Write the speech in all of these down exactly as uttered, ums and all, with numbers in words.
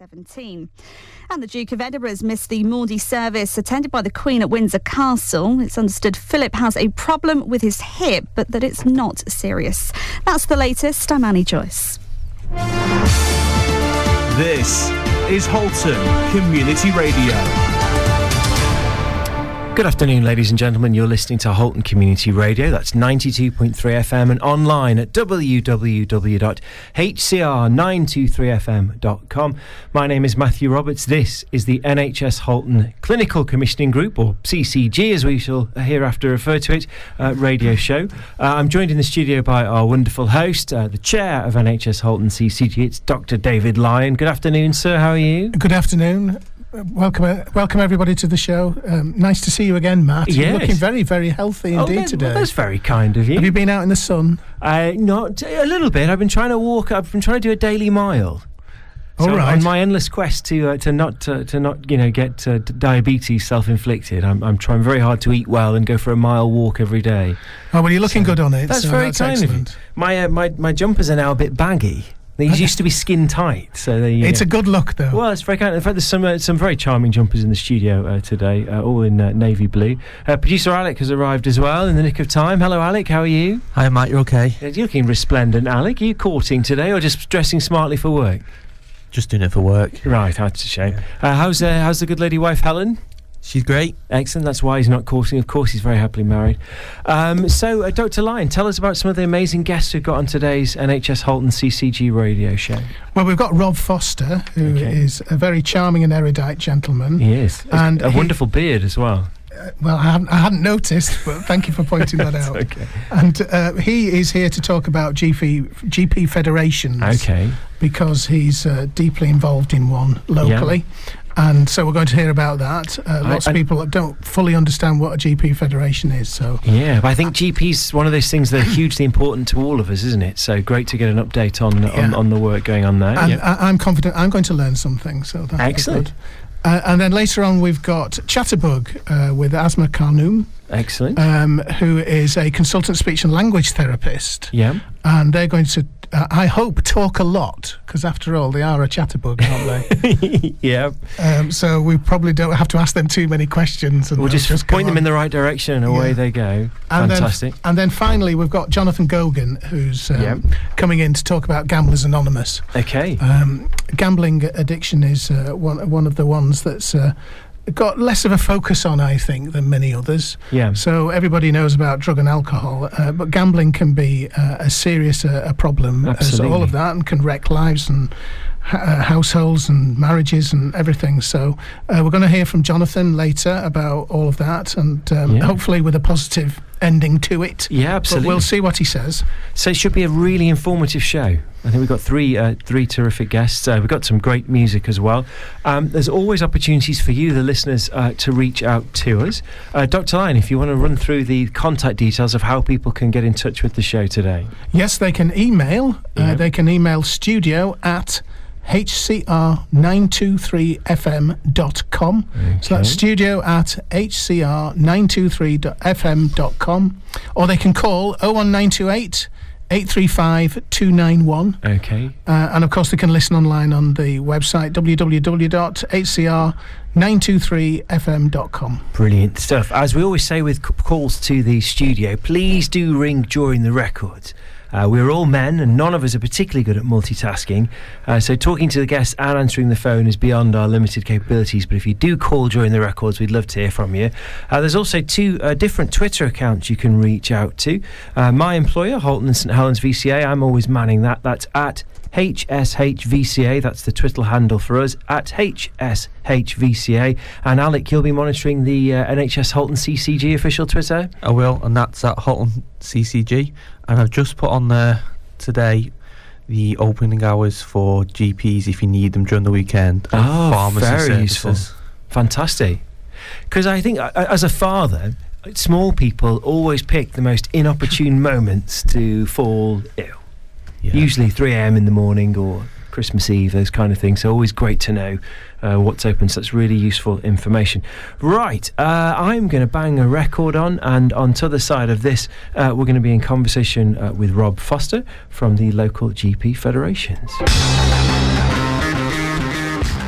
seventeen. And the Duke of Edinburgh has missed the Maundy service attended by the Queen at Windsor Castle. It's understood Philip has a problem with his hip, but that it's not serious. That's the latest. I'm Annie Joyce. This is Halton Community Radio. Good afternoon, ladies and gentlemen. You're listening to Halton Community Radio. That's ninety-two point three F M and online at w w w dot h c r nine two three f m dot com. My name is Matthew Roberts. This is the N H S Halton Clinical Commissioning Group, or C C G as we shall hereafter refer to it, uh, radio show. Uh, I'm joined in the studio by our wonderful host, uh, the chair of N H S Halton C C G. It's Doctor David Lyon. Good afternoon, sir. How are you? Good afternoon. Welcome, uh, welcome everybody to the show. Um, nice to see you again, Matt. Yes. You're looking very, very healthy indeed oh, that, today. Well, that's very kind of you. Have you been out in the sun? Uh, not a little bit. I've been trying to walk. I've been trying to do a daily mile. All so right. On my endless quest to uh, to not uh, to not you know get uh, diabetes self-inflicted, I'm I'm trying very hard to eat well and go for a mile walk every day. Oh well, you're looking so, good on it. That's so very that's kind excellent. of you. My uh, my my jumpers are now a bit baggy. These used to be skin tight, so they. It's know. a good look, though. Well, it's very kind. In fact, there's some uh, some very charming jumpers in the studio uh, today, uh, all in uh, navy blue. Uh, producer Alec has arrived as well in the nick of time. Hello, Alec. How are you? Hi, Matt. You okay? Uh, you're looking resplendent, Alec. Are you courting today, or just dressing smartly for work? Just doing it for work. Right, that's a shame. Yeah. Uh, how's uh, how's the good lady wife Helen? She's great. Excellent. That's why he's not courting. Of course, he's very happily married. Um, so, uh, Doctor Lyon, tell us about some of the amazing guests we've got on today's N H S Halton C C G radio show. Well, we've got Rob Foster, who okay. is a very charming and erudite gentleman. He is. And a he, wonderful beard as well. Uh, well, I hadn't, I hadn't noticed, but thank you for pointing that out. Okay. And uh, he is here to talk about G P, G P federations. Okay. Because he's uh, deeply involved in one locally. Yeah. And so we're going to hear about that. Uh, lots I, I, of people don't fully understand what a G P federation is. So yeah, but I think G P's one of those things that are hugely important to all of us, isn't it? So great to get an update on yeah. on, on the work going on there. And yep. I, I'm confident I'm going to learn something. So that's excellent. Uh, and then later on we've got Chatterbug uh, with Asma Khanum. Excellent. Um, who is a consultant speech and language therapist. Yeah. And they're going to, uh, I hope, talk a lot, because after all, they are a chatterbug, aren't they? Yeah. Um, so we probably don't have to ask them too many questions. And we'll just, just point them on. in the right direction and away yeah. they go. And Fantastic. Then, and then finally, we've got Jonathan Gogan, who's um, yep. coming in to talk about Gamblers Anonymous. Okay. Um, gambling addiction is uh, one, one of the ones that's... Uh, got less of a focus on, I think, than many others. Yeah. So everybody knows about drug and alcohol, uh, but gambling can be uh, as serious a, a problem Absolutely. as all of that, and can wreck lives and uh, households and marriages and everything. So uh, we're going to hear from Jonathan later about all of that, and um, yeah. hopefully with a positive ending to it. Yeah, absolutely. But we'll see what he says. So it should be a really informative show. I think we've got three uh, three terrific guests. Uh, we've got some great music as well. Um, there's always opportunities for you, the listeners, uh, to reach out to us. Uh, Doctor Lyon, if you want to run through the contact details of how people can get in touch with the show today. Yes, they can email. Yeah. Uh, they can email studio at h c r nine two three f m dot com. Okay. So that's studio at h c r nine two three f m dot com. Or they can call oh one nine two eight eight three five two nine one. Okay. Uh, and of course they can listen online on the website w w w dot h c r nine two three f m dot com. Brilliant stuff. As we always say with c- calls to the studio, please do ring during the records. Uh, we're all men, and none of us are particularly good at multitasking. Uh, so talking to the guests and answering the phone is beyond our limited capabilities. But if you do call during the records, we'd love to hear from you. Uh, there's also two uh, different Twitter accounts you can reach out to. Uh, my employer, Halton and St Helens V C A, I'm always manning that. That's at H S H V C A. That's the Twitter handle for us, at H S H V C A. And Alec, you'll be monitoring the uh, N H S Halton C C G official Twitter? I will, and that's at Halton C C G. And I've just put on there today the opening hours for G Ps if you need them during the weekend. Oh, very useful. Fantastic. Because I think, uh, as a father, small people always pick the most inopportune moments to fall ill. Yeah. Usually three a.m. in the morning or Christmas Eve, those kind of things. So always great to know uh, what's open. So that's really useful information. Right, uh, I'm going to bang a record on, and on to the side of this, uh, we're going to be in conversation uh, with Rob Foster from the local G P federations.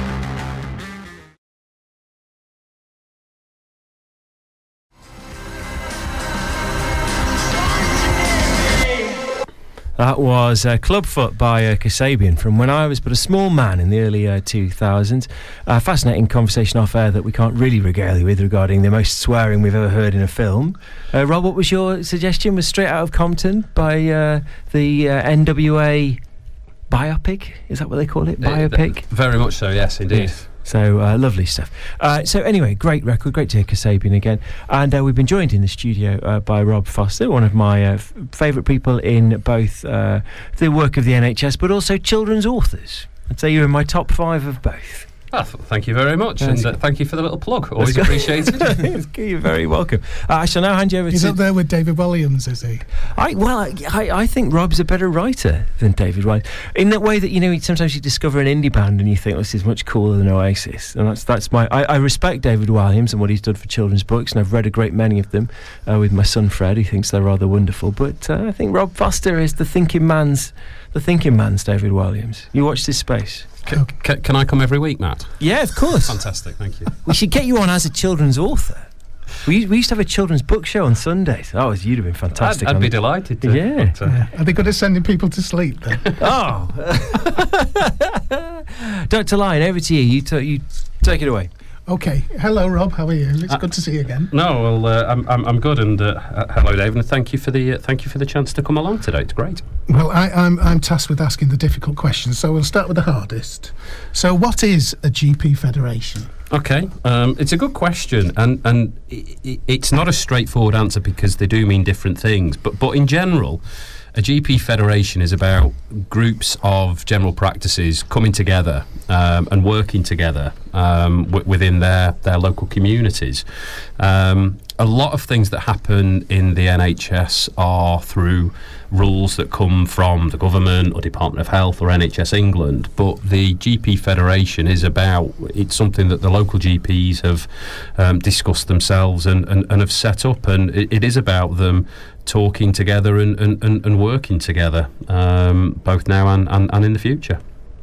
That was uh, Clubfoot by uh, Kasabian from when I was but a small man in the early uh, two thousands. Uh, fascinating conversation off air that we can't really regale you with regarding the most swearing we've ever heard in a film. Uh, Rob, what was your suggestion? Was Straight Out of Compton by uh, the uh, N W A biopic? Is that what they call it? Biopic? Uh, very much so, yes, indeed. Yes. So, uh, lovely stuff. Uh, so, anyway, great record. Great to hear Kasabian again. And uh, we've been joined in the studio uh, by Rob Foster, one of my uh, f- favourite people in both uh, the work of the N H S, but also children's authors. I'd say you're in my top five of both. Ah, th- thank you very much, and uh, thank you for the little plug. Always appreciated. You're very welcome. Uh, I shall now hand you over He's to... up there with David Williams, is he? I, well, I, I think Rob's a better writer than David Williams. In that way that, you know, sometimes you discover an indie band and you think, oh, this is much cooler than Oasis. And that's that's my... I, I respect David Williams and what he's done for children's books, and I've read a great many of them uh, with my son Fred. He thinks they're rather wonderful. But uh, I think Rob Foster is the thinking man's... The thinking man's David Williams. You watch this space. C- c- can I come every week, Matt? Yeah, of course. Fantastic, thank you. We should get you on as a children's author. We, we used to have a children's book show on Sundays. That was, you'd have been fantastic. I'd, I'd be it. delighted to. Yeah. But, uh, Yeah. Are they good at sending people to sleep then? Oh. Doctor Lyon, over to you. You, t- you take it away. Okay. Hello, Rob. How are you? It's Uh, good to see you again. No, well, uh, I'm, I'm I'm good, and uh, uh, hello, Dave, and thank you for the uh, thank you for the chance to come along today. It's great. Well, I, I'm I'm tasked with asking the difficult questions, so we'll start with the hardest. So, what is a G P federation? Okay, um, it's a good question, and and i i it's not a straightforward answer because they do mean different things. But but in general, a G P federation is about groups of general practices coming together um, and working together um, w- within their, their local communities. Um, a lot of things that happen in the N H S are through rules that come from the government or Department of Health or N H S England, but the G P Federation is about, it's something that the local G Ps have um, discussed themselves and, and, and have set up, and it, it is about them talking together and, and, and, and working together, um, both now and, and, and in the future.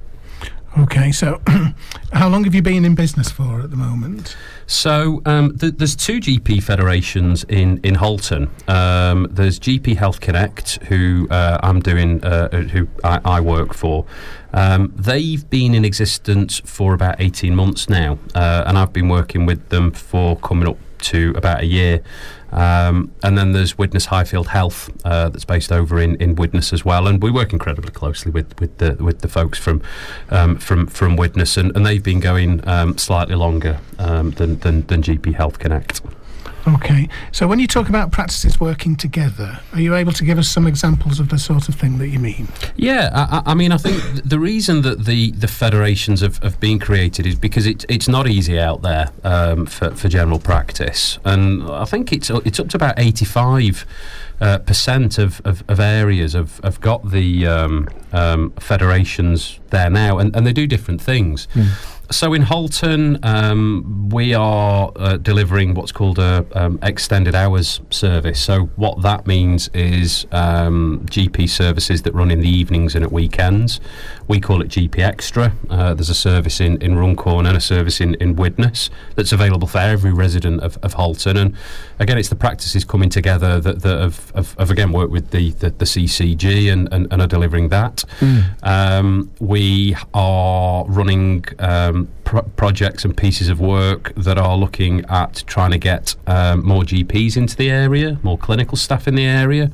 Okay, so how long have you been in business for at the moment? So um, th- there's two G P federations in in Halton. Um, there's G P Health Connect, who uh, I'm doing, uh, who I, I work for. Um, they've been in existence for about eighteen months now, uh, and I've been working with them for coming up to about a year. Um, and then there's Widnes Highfield Health, uh, that's based over in, in Widnes as well, and we work incredibly closely with, with the with the folks from um, from from Widnes, and, and they've been going um, slightly longer um, than, than than G P Health Connect. Okay, so when you talk about practices working together, are you able to give us some examples of the sort of thing that you mean? Yeah, I, I mean, I think th- the reason that the, the federations have, have been created is because it, it's not easy out there um, for, for general practice, and I think it's it's up to about eighty-five uh, percent of, of, of areas have, have got the um, um, federations there now, and, and they do different things. Mm. So in Halton, um, we are uh, delivering what's called a um, extended hours service. So what that means is um, G P services that run in the evenings and at weekends. We call it G P Extra. Uh, there's a service in, in Runcorn and a service in, in Widnes that's available for every resident of, of Halton. And again, it's the practices coming together that, that have, have, have again worked with the, the, the C C G and, and, and are delivering that. Mm. Um, we are running um, Pro- projects and pieces of work that are looking at trying to get um, more G Ps into the area, more clinical staff in the area.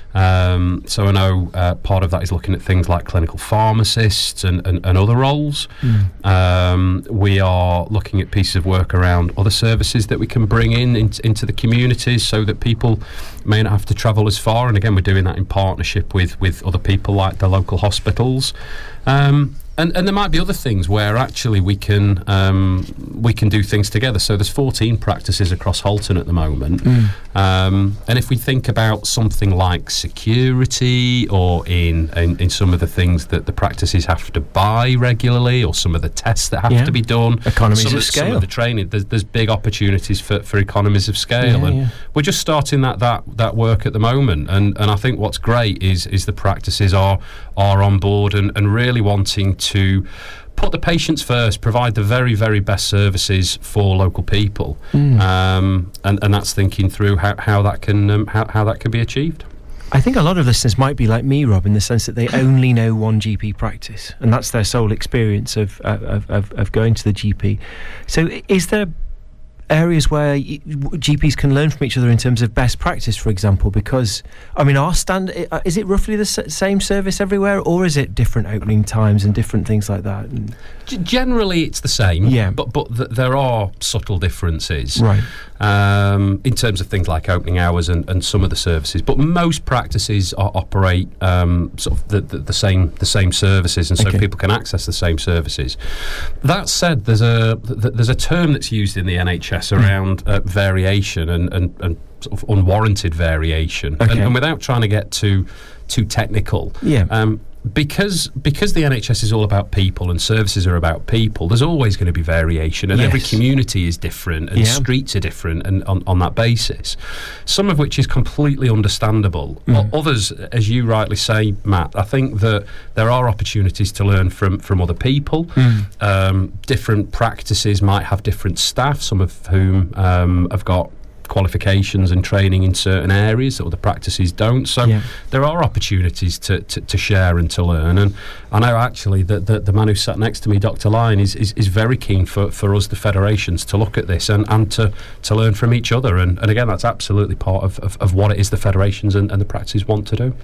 Um, so I know uh, part of that is looking at things like clinical pharmacists and, and, and other roles. Mm. Um, we are looking at pieces of work around other services that we can bring in, in into the communities so that people may not have to travel as far. And again, we're doing that in partnership with, with other people like the local hospitals. Um, And, and there might be other things where actually we can um, we can do things together. So there's fourteen practices across Halton at the moment. Mm. Um, and if we think about something like security or in, in, in some of the things that the practices have to buy regularly or some of the tests that have yeah. to be done. Economies some of of, scale. Some of the training. There's, there's big opportunities for, for economies of scale. Yeah, and yeah. we're just starting that, that, that work at the moment. And, and I think what's great is, is the practices are, are on board and, and really wanting to to put the patients first, provide the very, very best services for local people, mm. um, and, and that's thinking through how, how that can um, how, how that can be achieved. I think a lot of listeners might be like me, Rob, in the sense that they only know one G P practice, and that's their sole experience of uh, of, of, of going to the G P. So is there areas where G Ps can learn from each other in terms of best practice, for example? Because, I mean, our stand, is it roughly the s- same service everywhere, or is it different opening times and different things like that? And G- generally, it's the same, yeah. but but th- there are subtle differences, right? Um, in terms of things like opening hours and, and some of the services. But most practices are, operate um, sort of the, the, the same the same services, and so Okay. people can access the same services. That said, there's a th- there's a term that's used in the N H S around uh, variation and, and, and sort of unwarranted variation. Okay. And, and without trying to get too too technical, Yeah. um, because because the N H S is all about people and services are about people, there's always going to be variation, and Yes. every community is different, and Yeah. streets are different, and on, on that basis, some of which is completely understandable. Mm. O- Others, as you rightly say, Matt, I think that there are opportunities to learn from from other people. Mm. Um, different practices might have different staff, some of whom um, have got qualifications and training in certain areas that other practices don't. So Yeah. there are opportunities to, to, to share and to learn. And I know actually that the, the man who sat next to me, Doctor Lyon, is, is, is very keen for, for us, the federations, to look at this and, and to, to learn from each other. And, and again, that's absolutely part of, of, of what it is the federations and, and the practices want to do.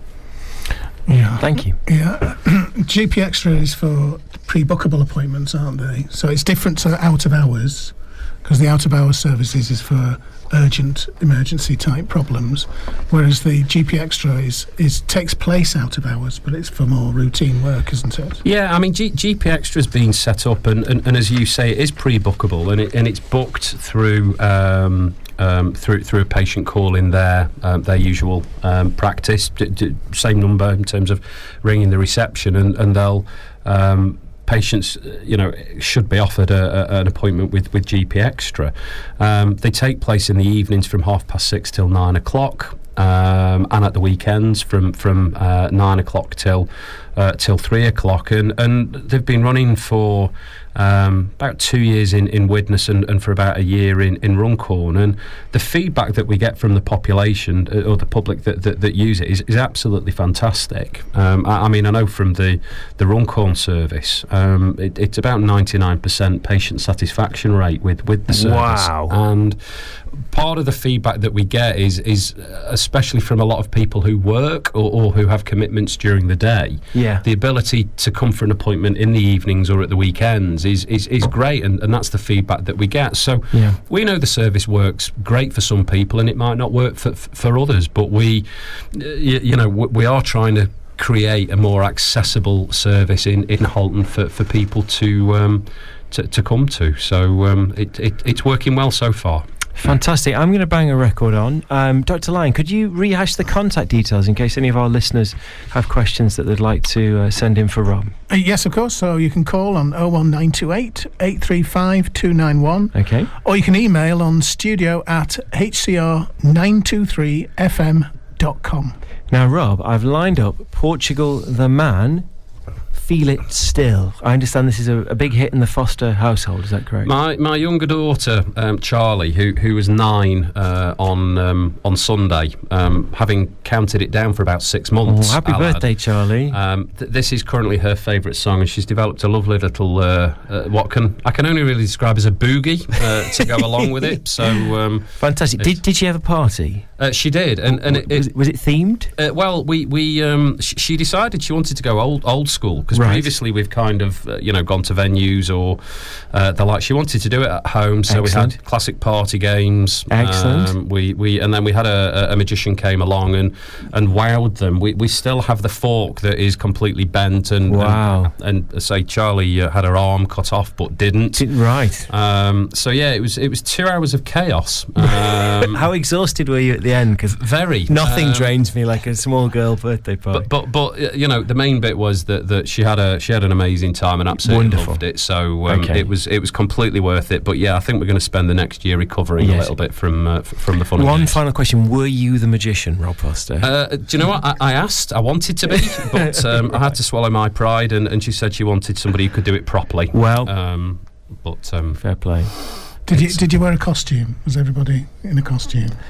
Yeah. Thank you. Yeah. G P Extra is for pre-bookable appointments, aren't they? So it's different to out of hours, because the out of hours services is for urgent emergency type problems, whereas the G P Extra is, is takes place out of hours, but it's for more routine work, isn't it? Yeah, I mean, G- GP Extra's been set up, and, and, and as you say, it is pre-bookable, and it, and it's booked through um, um, through through a patient call in their um, their usual um, practice, d- d- same number in terms of ringing the reception, and and they'll. Um, Patients, you know, should be offered a, a, an appointment with, with G P Extra. Um, they take place in the evenings from half past six till nine o'clock, um, and at the weekends from from uh, nine o'clock till uh, till three o'clock. And and they've been running for um, about two years in in Widnes and, and for about a year in in Runcorn. And the feedback that we get from the population uh, or the public that, that, that use it is, is absolutely fantastic. Um, I, I mean, I know from the the Runcorn service, um, it, it's about ninety-nine percent patient satisfaction rate with with the service. Wow. And part of the feedback that we get is is especially from a lot of people who work or, or who have commitments during the day. Yeah. The ability to come for an appointment in the evenings or at the weekends is is, is great, and, and that's the feedback that we get. So Yeah. we know the service works great for some people, and it might not work for for others. But we, uh, you, you know, we are trying to create a more accessible service in, in Halton for, for people to um, to, to come to. So um, it, it it's working well so far. Fantastic. I'm going to bang a record on. Um, Doctor Lyon, could you rehash the contact details in case any of our listeners have questions that they'd like to uh, send in for Rob? Uh, yes, of course. So you can call on oh one nine two eight, eight three five, two nine one, Okay. or you can email on studio at h c r nine two three f m dot com. Now, Rob, I've lined up Portugal the Man, Feel It Still. I understand this is a, a big hit in the Foster household, is that correct? My my younger daughter, um, Charlie, who who was nine uh, on um, on Sunday, um, having counted it down for about six months. Oh, happy Alad, birthday, Charlie. Um, th- this is currently her favourite song, and she's developed a lovely little uh, uh, what can I can only really describe as a boogie uh, to go along with it. So um, Fantastic. Did, did she have a party? uh, she did, and and it, was, it, was it themed? Uh, well, we we um, sh- she decided she wanted to go old old school, because Right. previously we've kind of uh, you know gone to venues or uh, the like. She wanted to do it at home, so Excellent. we had classic party games. Excellent. Um, we we and then we had a, a magician came along and and wowed them. We we still have the fork that is completely bent, and Wow. and, and uh, say Charlie uh, had her arm cut off but didn't. Did, right. Um, so yeah, it was it was two hours of chaos. Um, How exhausted were you at the end? Because very nothing um, drains me like a small girl birthday party. But but but uh, you know, the main bit was that, that she had a she had an amazing time and absolutely Wonderful. loved it. So um, Okay. it was it was completely worth it. But yeah, I think we're going to spend the next year recovering a Yes. little bit from uh, f- from the fun. One games. final question: were you the magician, Rob Foster? Uh, do you know what? I, I asked. I wanted to be, but um, I had to swallow my pride, and, and she said she wanted somebody who could do it properly. Well, Um, but um, fair play. Did you did you wear a costume? Was everybody in a costume?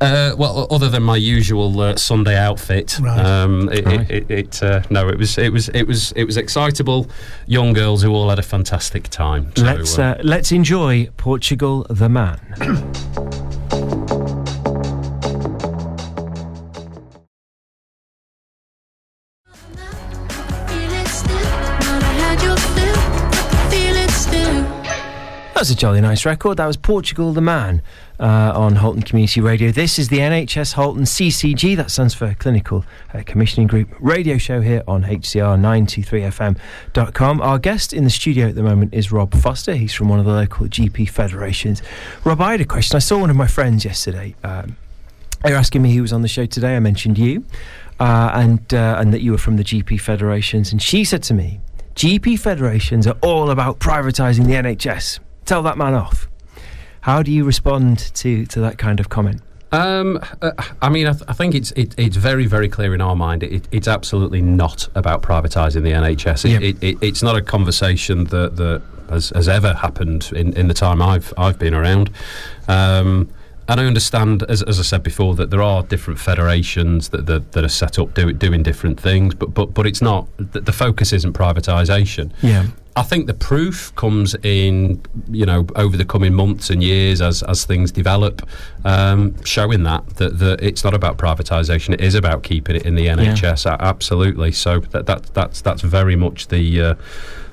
Uh, well, other than my usual uh, Sunday outfit, right. um, it, right. it, it, it uh, no, it was, it was, it was, it was excitable. Young girls who all had a fantastic time. So, let's uh, uh, let's enjoy Portugal the Man. That was a jolly nice record. That was Portugal the Man uh, on Halton Community Radio. This is the N H S Halton C C G, that stands for Clinical uh, Commissioning Group, radio show here on H C R nine two three F M dot com. Our guest in the studio at the moment is Rob Foster. He's from one of the local G P federations. Rob, I had a question. I saw one of my friends yesterday. Um, they were asking me who was on the show today. I mentioned you uh, and, uh, and that you were from the G P federations. And she said to me, G P federations are all about privatising the N H S. Tell that man off. How do you respond to, to that kind of comment? Um, uh, I mean, I, th- I think it's it, it's very, very clear in our mind. It, it's absolutely not about privatising the N H S. It, Yep. it, it, it's not a conversation that, that has, has ever happened in, in the time I've I've been around. Um, and I understand, as, as I said before, that there are different federations that that, that are set up do, doing different things. But but but it's not. The, the focus isn't privatisation. Yeah. I think the proof comes in, you know, over the coming months and years as, as things develop, um, showing that, that that it's not about privatisation. It is about keeping it in the N H S. Yeah. Absolutely. So that, that that's that's very much the uh,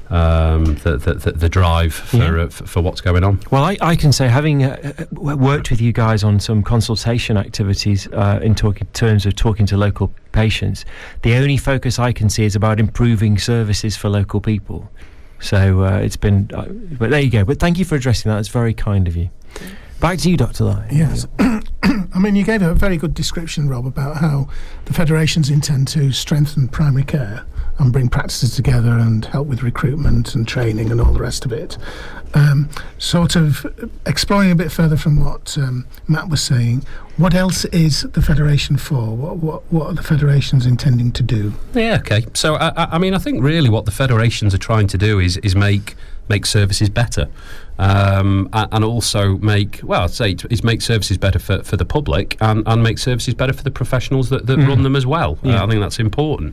um, the, the, the the drive for Yeah. uh, for, for what's going on. Well, I, I can say, having uh, worked with you guys on some consultation activities uh, in talking terms of talking to local patients, the only focus I can see is about improving services for local people. So uh, it's been, uh, but there you go. But thank you for addressing that. It's very kind of you. Back to you, Doctor Lai. Yes. I mean, you gave a very good description, Rob, about how the federations intend to strengthen primary care and bring practices together and help with recruitment and training and all the rest of it. Um, sort of exploring a bit further from what um, Matt was saying, what else is the federation for? What, what, what are the federations intending to do? Yeah, okay. So, I, I mean, I think really what the federations are trying to do is is make make services better. Um, and also make, well, I'd say is make services better for, for the public and, and make services better for the professionals that, that mm. run them as well. Yeah. Uh, I think that's important.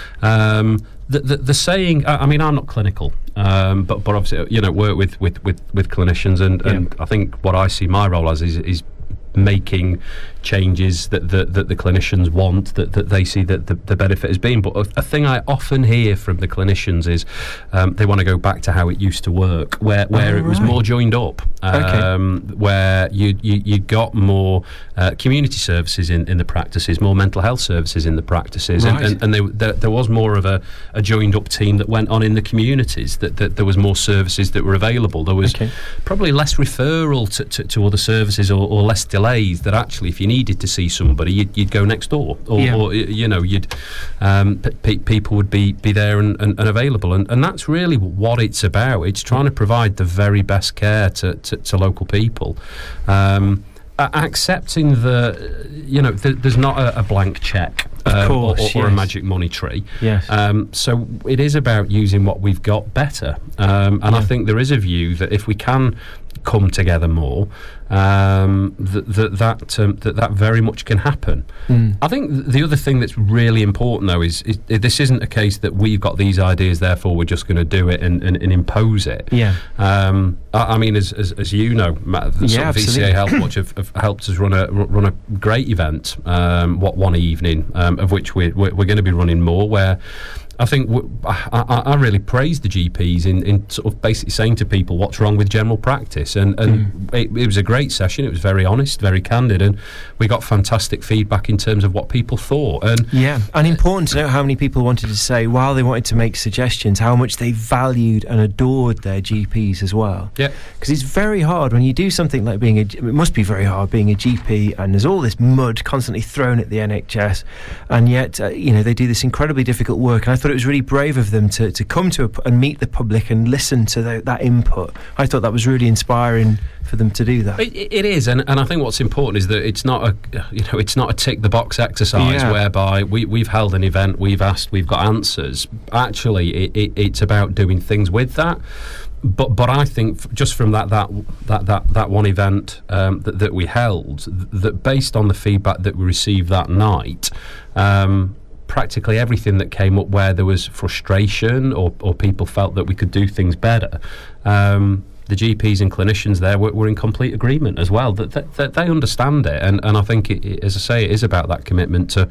Um, the, the, the saying, I, I mean, I'm not clinical, um, but, but obviously, you know, work with, with, with, with clinicians and, yeah. and I think what I see my role as is, is making changes that, that, that the clinicians want, that, that they see that the, the benefit has been. But a, a thing I often hear from the clinicians is um, they want to go back to how it used to work, where, where oh, it was right. more joined up, um, okay. where you, you, you got more uh, community services in, in the practices, more mental health services in the practices, right. and, and, and they, there, there was more of a, a joined up team that went on in the communities, that, that there was more services that were available. There was okay. probably less referral to, to, to other services or, or less delays, that actually if you needed to see somebody you'd, you'd go next door or, yeah. or you know you'd um, p- people would be, be there and, and, and available and, and that's really what it's about. It's trying to provide the very best care to, to, to local people, um, uh, accepting the you know th- there's not a, a blank check um, course, or, or, yes. or a magic money tree. Yes. Um, so it is about using what we've got better, um, and yeah. I think there is a view that if we can come together more, um, that that that, um, that that very much can happen. Mm. I think th- the other thing that's really important, though, is, is this isn't a case that we've got these ideas, therefore we're just going to do it and, and, and impose it. Yeah. Um, I, I mean, as, as as you know, Matt, the yeah, V C A Health Watch have, have helped us run a run a great event, um, what one evening, um, of which we're we're, we're going to be running more, where I think w- I, I really praise the G Ps in, in sort of basically saying to people what's wrong with general practice, and, and mm. it, it was a great session. It was very honest, very candid, and we got fantastic feedback in terms of what people thought. And yeah, and important to know how many people wanted to say, while they wanted to make suggestions, how much they valued and adored their G Ps as well. Yeah, because it's very hard when you do something like being a. It must be very hard being a G P, and there's all this mud constantly thrown at the N H S, and yet uh, you know they do this incredibly difficult work. And I thought thought it was really brave of them to, to come to a, and meet the public and listen to the, that input. I thought that was really inspiring for them to do that. It, it is, and, and I think what's important is that it's not a you know it's not a tick the box exercise yeah. whereby we we've held an event, we've asked, we've got answers. Actually, it, it, it's about doing things with that. But but I think just from that that that that, that one event um, that, that we held, that based on the feedback that we received that night, um, practically everything that came up where there was frustration or, or people felt that we could do things better, um, the G Ps and clinicians there were, were in complete agreement as well, that, that, that they understand it. And, and I think, it, it, as I say, it is about that commitment to,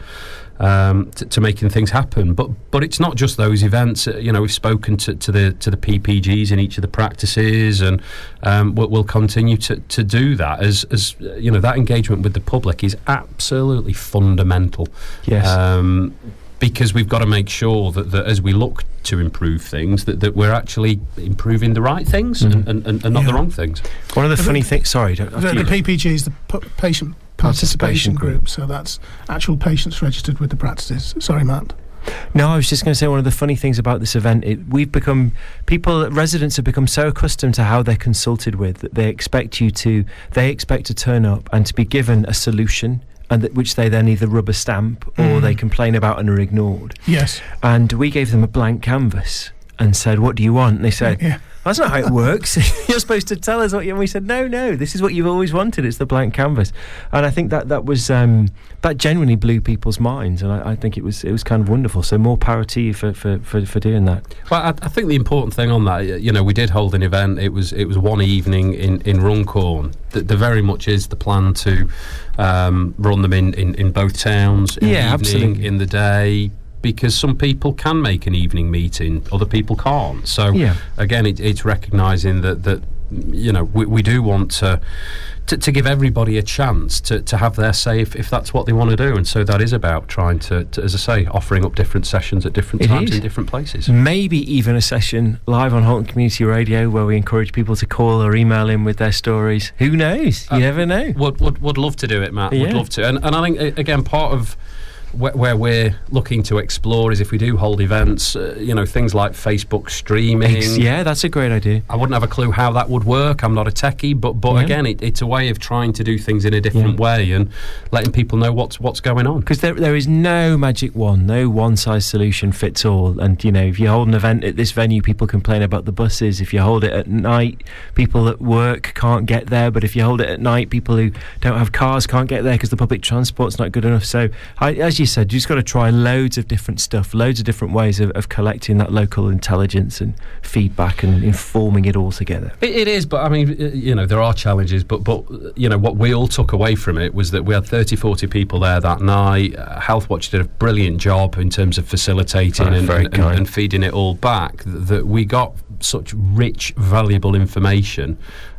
um, to to making things happen. But but it's not just those events. You know, we've spoken to, to the to the P P Gs in each of the practices, and um, we'll, we'll continue to, to do that. As as you know, that engagement with the public is absolutely fundamental. Yes. Um, because we've got to make sure that, that as we look to improve things, that, that we're actually improving the right things mm-hmm. and, and, and not yeah. the wrong things. One of the funny things... Sorry, don't, the, the P P G is the p- patient participation, participation group. group, so that's actual patients registered with the practices. Sorry, Matt. No, I was just going to say one of the funny things about this event, it, we've become, people, residents have become so accustomed to how they're consulted with that they expect you to, they expect to turn up and to be given a solution, and th- which they then either rubber stamp or mm. they complain about and are ignored. Yes. And we gave them a blank canvas and said, what do you want? And they said, yeah. that's not how it works. You're supposed to tell us what you... And we said, no, no, this is what you've always wanted. It's the blank canvas. And I think that that was... Um, that genuinely blew people's minds, and I, I think it was it was kind of wonderful. So more power to you for, for, for, for doing that. Well, I, I think the important thing on that, you know, we did hold an event. It was it was one evening in, in Runcorn. There, there very much is the plan to um, run them in, in, in both towns, in yeah, the evening, absolutely. in the day, because some people can make an evening meeting, other people can't. So, yeah. again, it, it's recognising that, that, you know, we, we do want to... To, to give everybody a chance to, to have their say if, if that's what they want to do. And so that is about trying to, to as I say, offering up different sessions at different It times is. in different places. Maybe even a session live on Halton Community Radio where we encourage people to call or email in with their stories. Who knows? You uh, never know. Would, would would love to do it, Matt. Yeah. Would love to. And, and I think, again, part of where, where we're looking to explore is if we do hold events, uh, you know, things like Facebook streaming. Ex- yeah, that's a great idea. I wouldn't have a clue how that would work. I'm not a techie, but but Yeah. again, it, it's a way of trying to do things in a different Yeah. way and letting people know what's what's going on. Because there, there is no magic wand, no one-size solution fits all. And, you know, if you hold an event at this venue, people complain about the buses. If you hold it at night, people at work can't get there. But if you hold it at night, people who don't have cars can't get there because the public transport's not good enough. So, I, as you said, you just got to try loads of different stuff, loads of different ways of, of collecting that local intelligence and feedback and informing it all together. It, it is, but I mean, you know, there are challenges, but, but you know, what we all took away from it was that we had thirty, forty people there that night. Uh, Healthwatch did a brilliant job in terms of facilitating Oh, and, very and, kind. and feeding it all back, th- that we got such rich, valuable information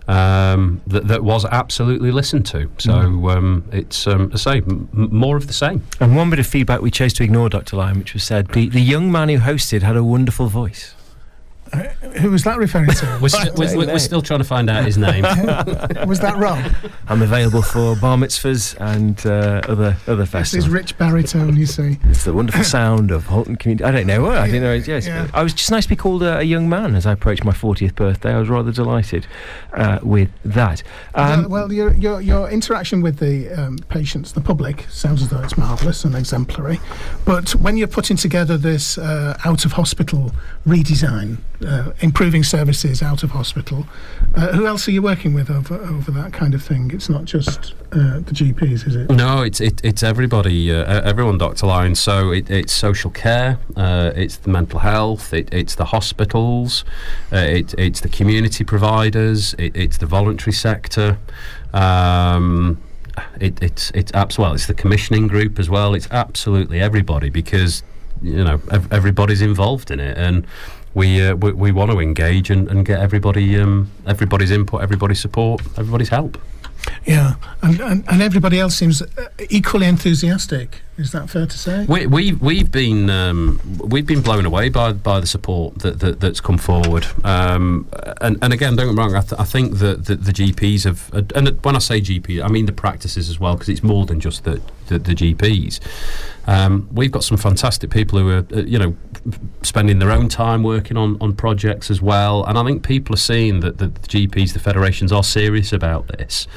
um, that, that was absolutely listened to. So Mm. um, it's, um, I say, m- more of the same. And one bit of feedback we chose to ignore, Doctor Lyon, which was said, the, the young man who hosted had a wonderful voice. Uh, who was that referring to? We're, st- we're, we're, we're still trying to find out his name. Was that Rob? I'm available for bar mitzvahs and uh, other other This festivals. is rich baritone, you see. It's the wonderful sound of Halton Community. I don't know what. I didn't know. Yes, Yeah. I was just nice to be called a, a young man as I approached my fortieth birthday. I was rather delighted uh, with that. Um, well, well, your, your your interaction with the um, patients, the public, sounds as though it's marvellous and exemplary. But when you're putting together this uh, out of hospital redesign, uh, improving services out of hospital, uh, who else are you working with over over that kind of thing? It's not just uh, the G Ps, is it? No, it's it, it's everybody, uh, everyone, Doctor Lyon. So it, it's social care, uh, it's the mental health, it, it's the hospitals, uh, it, it's the community providers, it, it's the voluntary sector. Um, it, it's it's abs- well, it's the commissioning group as well. It's absolutely everybody, because you know ev- everybody's involved in it, and we uh, we, we want to engage and, and get everybody um, everybody's input, everybody's support, everybody's help. Yeah, and, and, and everybody else seems uh, equally enthusiastic Is that fair to say? We, we've we've been um, we've been blown away by by the support that, that that's come forward. Um, and and again, don't get me wrong. I, th- I think that the, the G Ps have, uh, and when I say G P, I mean the practices as well, because it's more than just the the, the G Ps. Um, we've got some fantastic people who are, uh, you know, spending their own time working on, on projects as well. And I think people are seeing that the, the G Ps, the federations, are serious about this,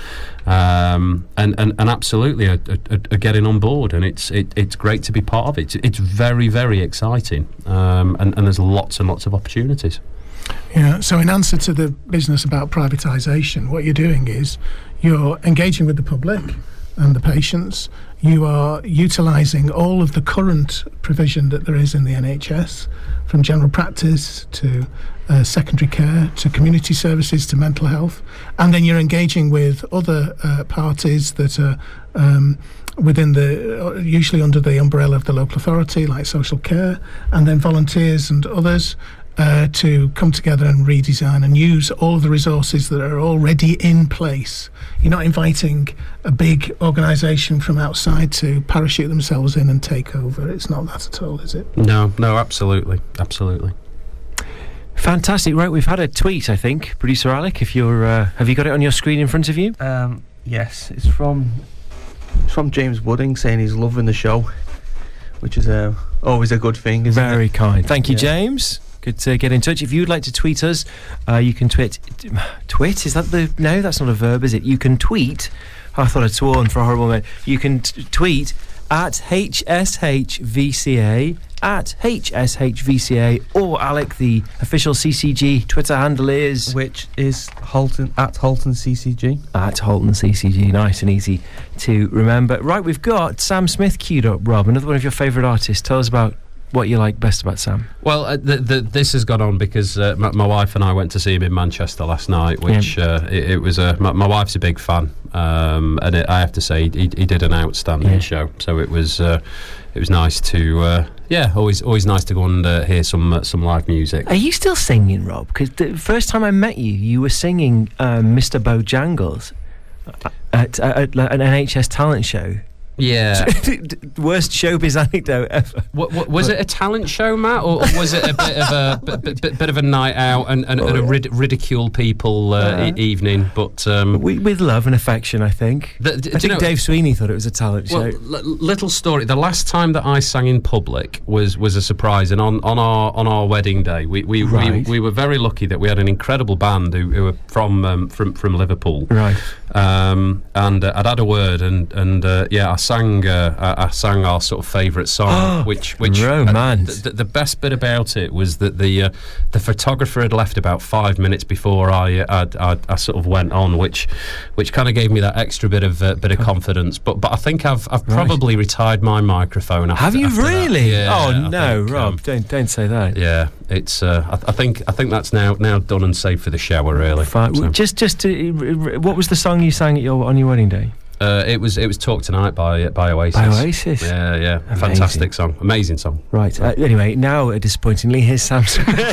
um, and, and and absolutely are, are, are getting on board. And it's it, it's great to be part of it. It's, it's very very exciting, um, and, and there's lots and lots of opportunities. Yeah. So in answer to the business about privatisation, what you're doing is you're engaging with the public and the patients. You are utilising all of the current provision that there is in the N H S, from general practice to uh, secondary care to community services to mental health, and then you're engaging with other uh, parties that are um, within the, uh, usually under the umbrella of the local authority, like social care, and then volunteers and others. Uh, to come together and redesign and use all of the resources that are already in place. You're not inviting a big organisation from outside to parachute themselves in and take over. It's not that at all, is it? No, no, absolutely, absolutely. Fantastic. Right, we've had a tweet, I think. Producer Alec, if you're, uh, have you got it on your screen in front of you? Um, yes, it's from it's from James Wooding saying he's loving the show, which is uh, always a good thing, isn't Very it? kind. Thank you, Yeah. James. Good to get in touch. If you'd like to tweet us, uh, you can tweet. Twit? Is that the... No, that's not a verb, is it? You can tweet. Oh, I thought I'd sworn for a horrible moment. You can t- tweet at H S H V C A, at H S H V C A, or Alec, the official C C G Twitter handle is... Which is Halton, at Halton C C G. At Halton C C G. Nice and easy to remember. Right, we've got Sam Smith queued up, Rob, another one of your favourite artists. Tell us about what you like best about Sam. Well, uh, the, the, this has gone on because uh, my, my wife and I went to see him in Manchester last night, which yeah. uh, it, it was a. My, my wife's a big fan, um, and it, I have to say he, he did an outstanding yeah. show. So it was uh, it was nice to uh, yeah, always always nice to go and uh, hear some uh, some live music. Are you still singing, Rob? Because the first time I met you, you were singing um, Mister Bojangles at, at, at an N H S talent show. Yeah. Worst showbiz anecdote ever. What, what, was it a talent show, Matt, or, or was it a bit of a bit, bit, bit of a night out and, and, oh, and a rid- ridicule people uh, uh, e- evening? But um, we, with love and affection, I think. The, d- I think know, Dave Sweeney thought it was a talent well, show. L- little story. The last time that I sang in public was, was a surprise, and on, on our on our wedding day, we we, right. we we were very lucky that we had an incredible band who, who were from um, from from Liverpool. Right. Um, and uh, I'd had a word, and and uh, yeah, I sang uh, I, I sang our sort of favourite song, which which romance. Uh, th- the best bit about it was that the uh, the photographer had left about five minutes before I I, I, I sort of went on, which which kind of gave me that extra bit of uh, bit of confidence. But but I think I've I've right. probably retired my microphone. After, Have you after really? Yeah, oh I no, think, Rob, um, don't don't say that. Yeah, it's. Uh, I, I think I think that's now now done and safe for the shower. Really. Fine. So. Just just to, what was the song you sang at your on your wedding day? Uh, it was it was Talk Tonight by by Oasis. By Oasis. Yeah, yeah, Amazing. Fantastic song, amazing song. Right. Uh, anyway, now uh, disappointingly, here's Sam Smith.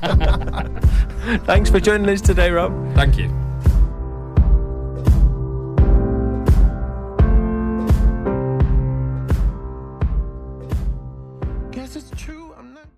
Thanks for joining us today, Rob. Thank you. Guess it's true. I'm not.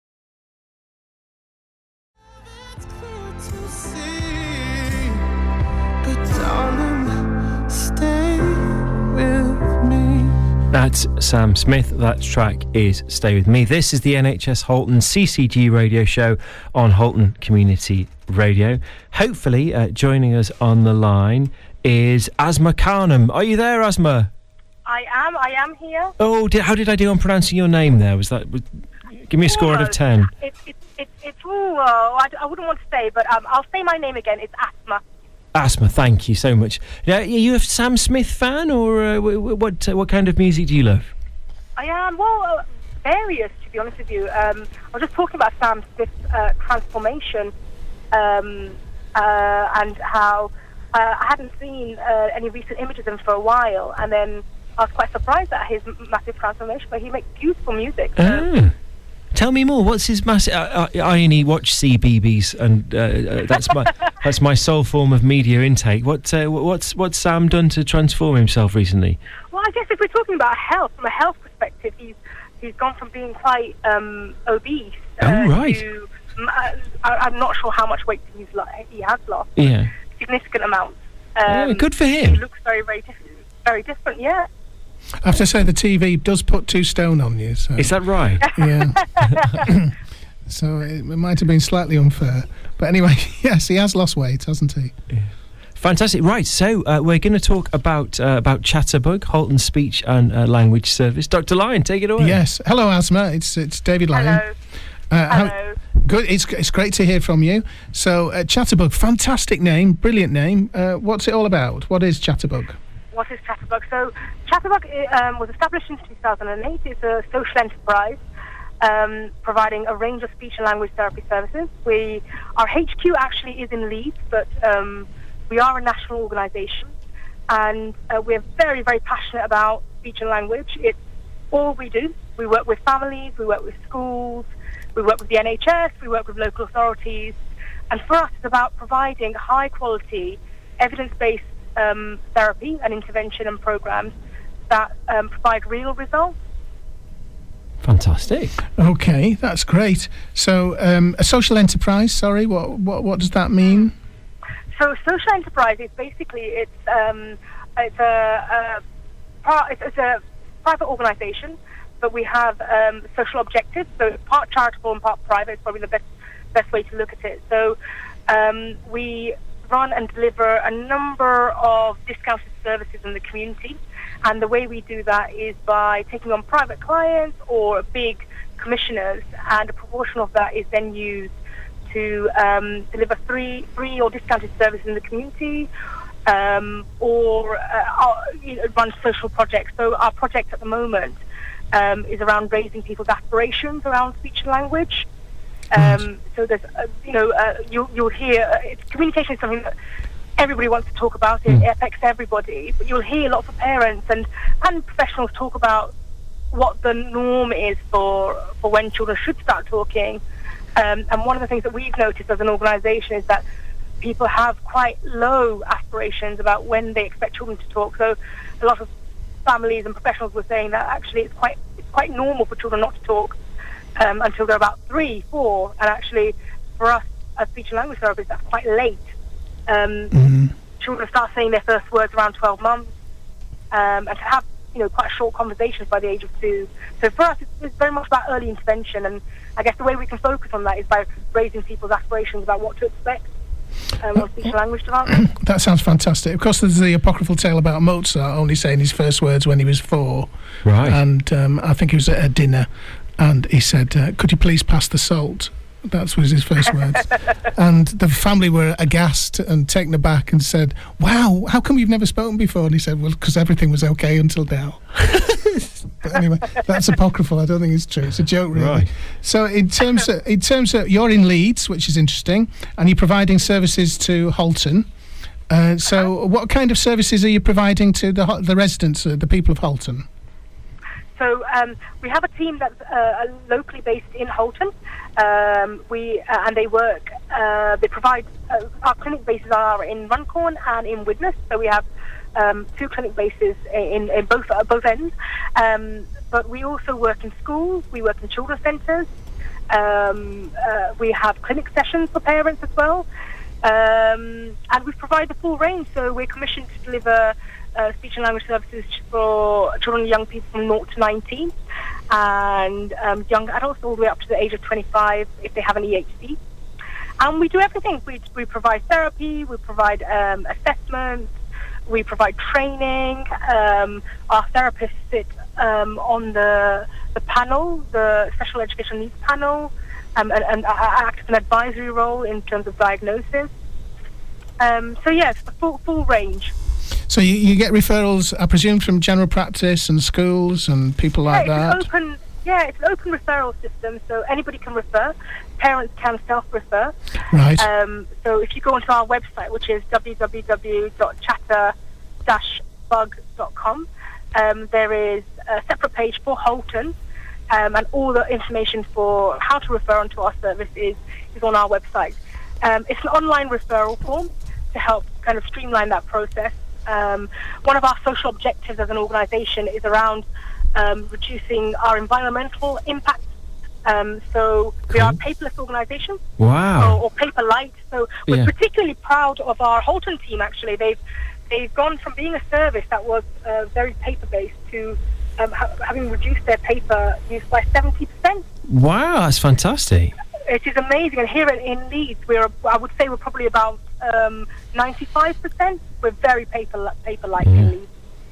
It's clear to see, but darling, stay with me. That's Sam Smith. That track is Stay With Me. This is the N H S Halton C C G radio show on Halton Community Radio. Hopefully, uh, joining us on the line is Asma Khanum. Are you there, Asma? I am, I am here. Oh, did, how did I do on pronouncing your name there? Was that... Was, give me a score out of ten. It's, it's, it's, it's ooh, uh, I, I wouldn't want to say, but um, I'll say my name again. It's Asma. Asma, thank you so much. Now, are you a Sam Smith fan, or uh, what uh, what kind of music do you love? I am, well, uh, various, to be honest with you. Um, I was just talking about Sam Smith's uh, transformation um, uh, and how uh, I hadn't seen uh, any recent images of him for a while, and then I was quite surprised at his massive transformation, but he makes beautiful music. Ah. Tell me more. What's his massive... Uh, I only watch C B B S, and uh, uh, that's my That's my sole form of media intake. What uh, what's what's Sam done to transform himself recently? Well, I guess if we're talking about health, from a health perspective, he's he's gone from being quite um, obese. Oh, uh, right. To, uh, I, I'm not sure how much weight he's lo- he has lost. Yeah. Significant amounts. Oh, Um, good for him. He looks very, very different. Very different, yeah. I have to say the T V does put two stone on you. So. Is that right? Yeah. So it, it might have been slightly unfair. But anyway, yes, he has lost weight, hasn't he? Yeah. Fantastic. Right, so uh, we're going to talk about uh, about Chatterbug, Halton Speech and uh, Language Service. Doctor Lyon, take it away. Yes. Hello, Asma. It's it's David Lyon. Hello. Uh, how- Hello. Good. It's it's great to hear from you. So, uh, Chatterbug, fantastic name, brilliant name. Uh, what's it all about? What is Chatterbug? What is Chatterbug? So, Chatterbug um, was established in two thousand eight. It's a social enterprise um, providing a range of speech and language therapy services. We, our H Q actually is in Leeds, but um, we are a national organisation, and uh, we're very, very passionate about speech and language. It's all we do. We work with families, we work with schools, we work with the N H S, we work with local authorities, and for us it's about providing high-quality, evidence-based um, therapy and intervention and programs that um, provide real results. Fantastic. Okay, that's great. So, um, a social enterprise. Sorry, what what what does that mean? So, social enterprise is basically it's um, it's a, a part, it's, it's a private organisation, but we have um, social objectives. So, it's part charitable and part private. It's probably the best best way to look at it. So, um, we run and deliver a number of discounted services in the community. And the way we do that is by taking on private clients or big commissioners, and a proportion of that is then used to um, deliver free, free or discounted services in the community, um, or uh, our, you know, run social projects. So our project at the moment um, is around raising people's aspirations around speech and language. Um, so there's, uh, you know, uh, you'll, you'll hear uh, it's, communication is something that everybody wants to talk about. It affects everybody, but you'll hear lots of parents and, and professionals talk about what the norm is for for when children should start talking. Um, and one of the things that we've noticed as an organisation is that people have quite low aspirations about when they expect children to talk. So a lot of families and professionals were saying that actually it's quite it's quite normal for children not to talk um, until they're about three, four, and actually for us as speech and language therapists, that's quite late. Um, mm-hmm. Children start saying their first words around twelve months, um, and to have, you know, quite short conversations by the age of two. So for us, it's, it's very much about early intervention, and I guess the way we can focus on that is by raising people's aspirations about what to expect um, on speech and language development. That sounds fantastic. Of course, there's the apocryphal tale about Mozart only saying his first words when he was four. Right. And um, I think he was at a dinner, and he said, uh, "Could you please pass the salt?" That was his first words. And the family were aghast and taken aback and said, "Wow, how come you've never spoken before?" And he said, "Well, because everything was okay until now." But anyway, that's apocryphal. I don't think it's true. It's a joke, really. Right. So in terms of, in terms of, you're in Leeds, which is interesting, and you're providing services to Halton. Uh, so what kind of services are you providing to the the residents, uh, the people of Halton? So um, we have a team that's uh, locally based in Halton. Um, we uh, and they work. Uh, they provide. Uh, our clinic bases are in Runcorn and in Widnes. So we have um, two clinic bases in, in both uh, both ends. Um, but we also work in schools. We work in children's centres. Um, uh, we have clinic sessions for parents as well. Um, and we provide the full range. So we're commissioned to deliver Uh, speech and language services for children and young people from zero to nineteen, and um, young adults all the way up to the age of twenty-five if they have an E H C. And we do everything. We, we provide therapy, we provide um, assessments, we provide training. Um, our therapists sit um, on the the panel, the special education needs panel, um, and, and uh, act as an advisory role in terms of diagnosis. Um, so yes, the full full range. So you, you get referrals, I presume, from general practice and schools and people like yeah, that? It's an open, yeah, it's an open referral system, so anybody can refer. Parents can self-refer. Right. Um, so if you go onto our website, which is w w w dot chatter dash bug dot com, um, there is a separate page for Halton, um, and all the information for how to refer onto our service is, is on our website. Um, it's an online referral form to help kind of streamline that process. Um, one of our social objectives as an organisation is around um, reducing our environmental impact. Um, so we are a paperless organisation. Wow. Or, or paper light. So we're Yeah. particularly proud of our Halton team, actually. They've they've gone from being a service that was uh, very paper-based to um, ha- having reduced their paper use by seventy percent. Wow, that's fantastic. It is amazing. And here in, in Leeds, we're, I would say we're probably about um, ninety-five percent. We're very paper paper light Mm. in Leeds.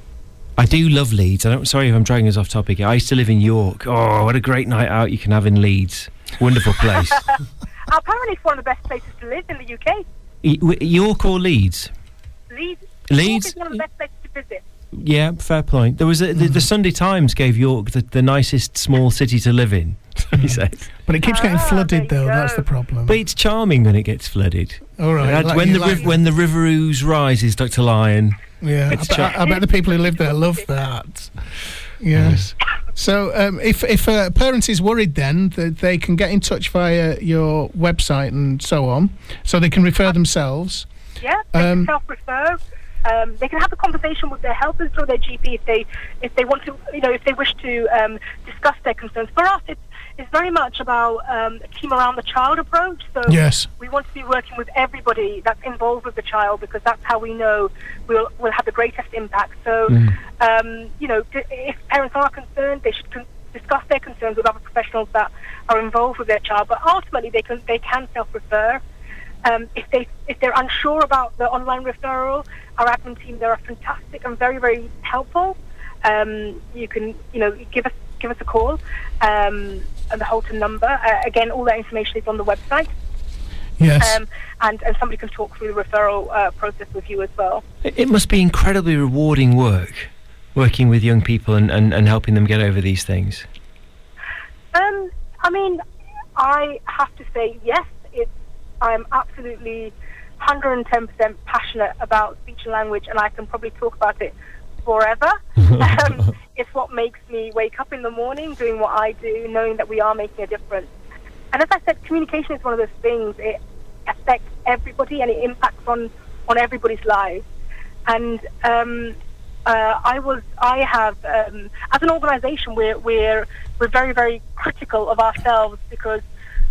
I do love Leeds. I don't, sorry if I'm dragging us off topic. I used to live in York. Oh, what a great night out you can have in Leeds. Wonderful place. Apparently it's one of the best places to live in the U K. Y- w- York or Leeds? Leeds, Leeds? York is one of the best places to visit. Yeah, fair point. There was a, the, the Sunday Times gave York the, the nicest small city to live in. He said. But it keeps getting Ah, flooded, there you though. That's go. the problem. But it's charming when it gets flooded. All right. That's like when you the like- riv- when the River Ouse rises, Doctor Lyon. Yeah, I, It's bet- char- I, I bet the people who live there love that. Yes. So, um, if if a parent is worried, then that they can get in touch via your website and so on, so they can refer themselves. Yeah, they Um, can self-refer. Um, they can have a conversation with their helpers or their G P if they if they want to, you know, if they wish to um, discuss their concerns. For us, it's it's very much about um, a team around the child approach. So Yes. we want to be working with everybody that's involved with the child, because that's how we know we'll will have the greatest impact. So, Mm. um, you know, d- if parents are concerned, they should con- discuss their concerns with other professionals that are involved with their child. But ultimately, they can they can self-refer. Um, if they if they're unsure about the online referral, our admin team, they are fantastic and very very helpful. Um, you can you know give us give us a call, um, and the Halton number. Uh, again, all that information is on the website, Yes. um, and and somebody can talk through the referral uh, process with you as well. It, it must be incredibly rewarding work, working with young people and, and, and helping them get over these things. Um, I mean, I have to say yes. It's I'm absolutely one hundred ten percent passionate about speech and language, and I can probably talk about it forever. um, it's what makes me wake up in the morning doing what I do, knowing that we are making a difference. And as I said, communication is one of those things. It affects everybody, and it impacts on, on everybody's lives. And um, uh, I was, I have, um, as an organisation, we're we're we're very very critical of ourselves, because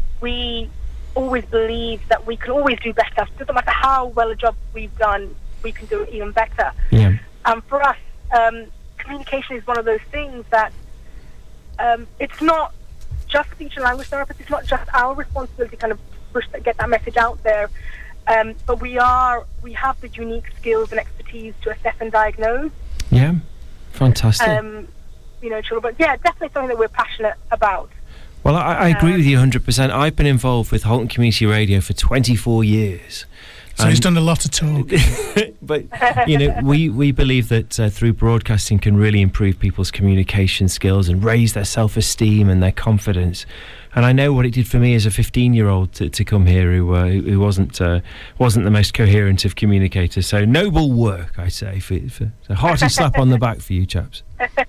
we always believe that we can always do better. It doesn't matter how well a job we've done, we can do it even better. Yeah. Um, for us, um, communication is one of those things that um, it's not just speech and language therapists. It's not just our responsibility to kind of push that, get that message out there. Um, but we are, we have the unique skills and expertise to assess and diagnose. Yeah. Fantastic. Um, you know, children. But yeah, definitely something that we're passionate about. Well, I, I agree Um, with you one hundred percent. I've been involved with Halton Community Radio for twenty-four years. So he's And- done a lot of talk. but, you know, we, we believe that uh, through broadcasting can really improve people's communication skills and raise their self-esteem and their confidence. And I know what it did for me as a fifteen-year-old to, to come here who uh, who wasn't uh, wasn't the most coherent of communicators. So noble work, I say. For, for a hearty slap on the back for you chaps.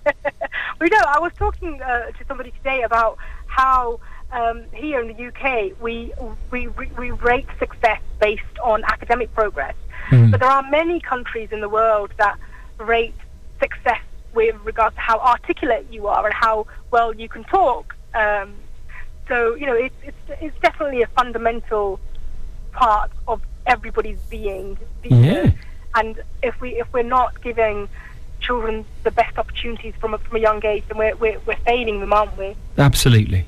We know. I was talking uh, to somebody today about how um, here in the U K we we we rate success based on academic progress, Mm. but there are many countries in the world that rate success with regards to how articulate you are and how well you can talk. Um, so you know, it's it's it's definitely a fundamental part of everybody's being. Yeah. And if we if we're not giving children the best opportunities from a, from a young age, then we're, we're we're failing them, aren't we? Absolutely.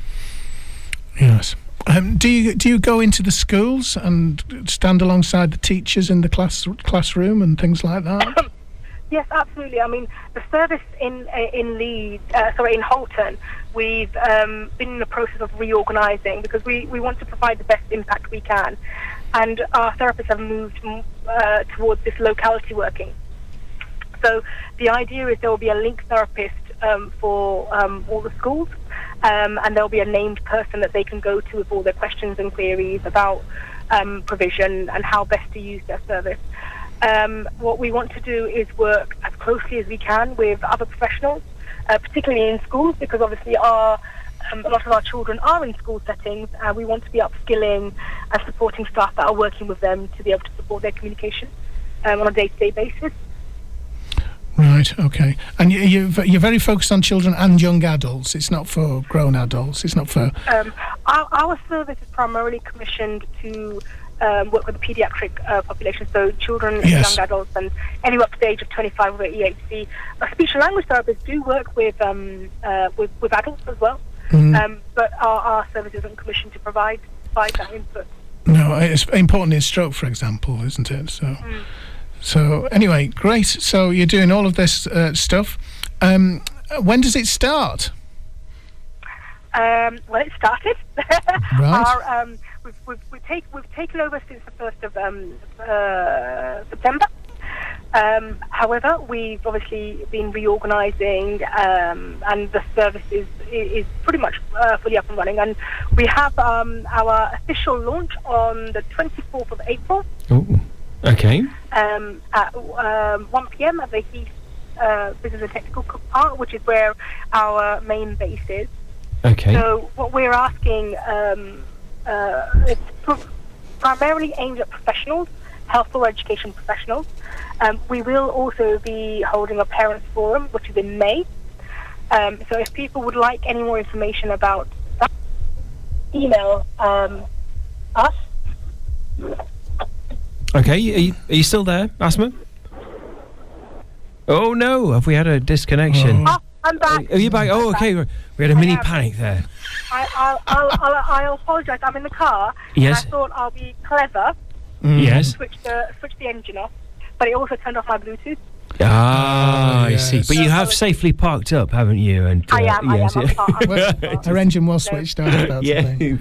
Yes. Um, do you do you go into the schools and stand alongside the teachers in the class classroom and things like that? Yes, absolutely. I mean, the service in uh, in Leeds, uh, sorry, in Halton, we've um, been in the process of reorganising, because we, we want to provide the best impact we can, and our therapists have moved uh, towards this locality working. So the idea is there will be a link therapist um, for um, all the schools, um, and there will be a named person that they can go to with all their questions and queries about um, provision and how best to use their service. Um, what we want to do is work as closely as we can with other professionals, uh, particularly in schools, because obviously our um, a lot of our children are in school settings, and we want to be upskilling and supporting staff that are working with them to be able to support their communication um, on a day-to-day basis. Right, okay. And you, you, you're very focused on children and young adults. It's not for grown adults. It's not for... Um, our, our service is primarily commissioned to um, work with the paediatric uh, population, so children and Yes. young adults, and anyone up to the age of twenty-five with E H C. Uh, speech and language therapists do work with um, uh, with, with adults as well, Mm. um, but our, our service isn't commissioned to provide, provide that input. No, it's important in stroke, for example, isn't it? So... Mm. So anyway, great. So you're doing all of this uh, stuff. Um, when does it start? Um, well, it started. Right. Our, um, we've, we've, we've, take, we've taken over since the first of um, uh, September. Um, however, we've obviously been reorganising, um, and the service is, is pretty much uh, fully up and running. And we have um, our official launch on the twenty-fourth of April. Oh, okay. Um, at um, one p.m. at the Heath uh, Business and Technical Park, which is where our main base is. Okay. So what we're asking, um, uh, it's pr- primarily aimed at professionals, health or education professionals. Um, we will also be holding a parents forum, which is in May. Um, so if people would like any more information about that, email um, us. Okay, are you, are you still there, Asma? Oh no, have we had a disconnection? Oh, I'm back. Are you back? Oh, okay. We had a I mini am. panic there. I, I'll, I'll, I'll, I'll apologise. I'm in the car. Yes. And I thought I'll be clever. Mm. Yes. Switch the switch the engine off, but it also turned off my Bluetooth. Ah, Oh, I see. yes. But you have safely parked up, haven't you? And I uh, am. I am. yes, I'm yeah. par- I'm parked. Her engine was switched on. About yeah. to think.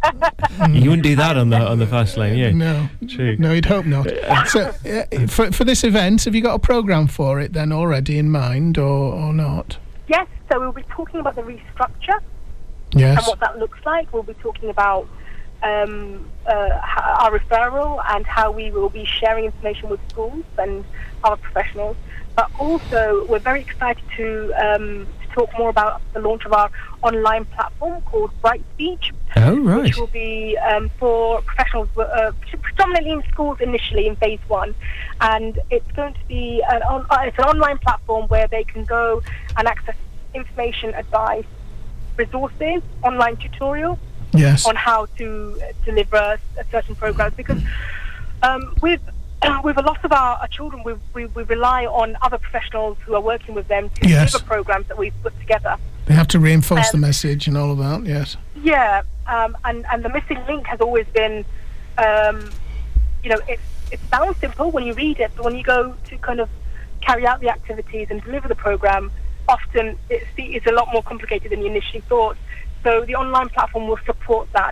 You wouldn't do that on the on the fast lane, yeah. No, True. no, you'd hope not. So, uh, for for this event, have you got a programme for it then already in mind, or or not? Yes. So we'll be talking about the restructure Yes. and what that looks like. We'll be talking about um, uh, h- our referral and how we will be sharing information with schools and our professionals. But also, we're very excited to, um, to talk more about the launch of our online platform called Bright Speech, Oh, right. which will be um, for professionals, uh, predominantly in schools initially in phase one. And it's going to be an, on, uh, it's an online platform where they can go and access information, advice, resources, online tutorials Yes. on how to deliver certain programs. Because um, with with a lot of our, our children, we, we, we rely on other professionals who are working with them to Yes. deliver programs that we've put together. They have to reinforce the Um, message and all of that. Yes. Yeah, um, and, and the missing link has always been, um, you know, it, it sounds simple when you read it, but when you go to kind of carry out the activities and deliver the program, often it's, it's a lot more complicated than you initially thought. So the online platform will support that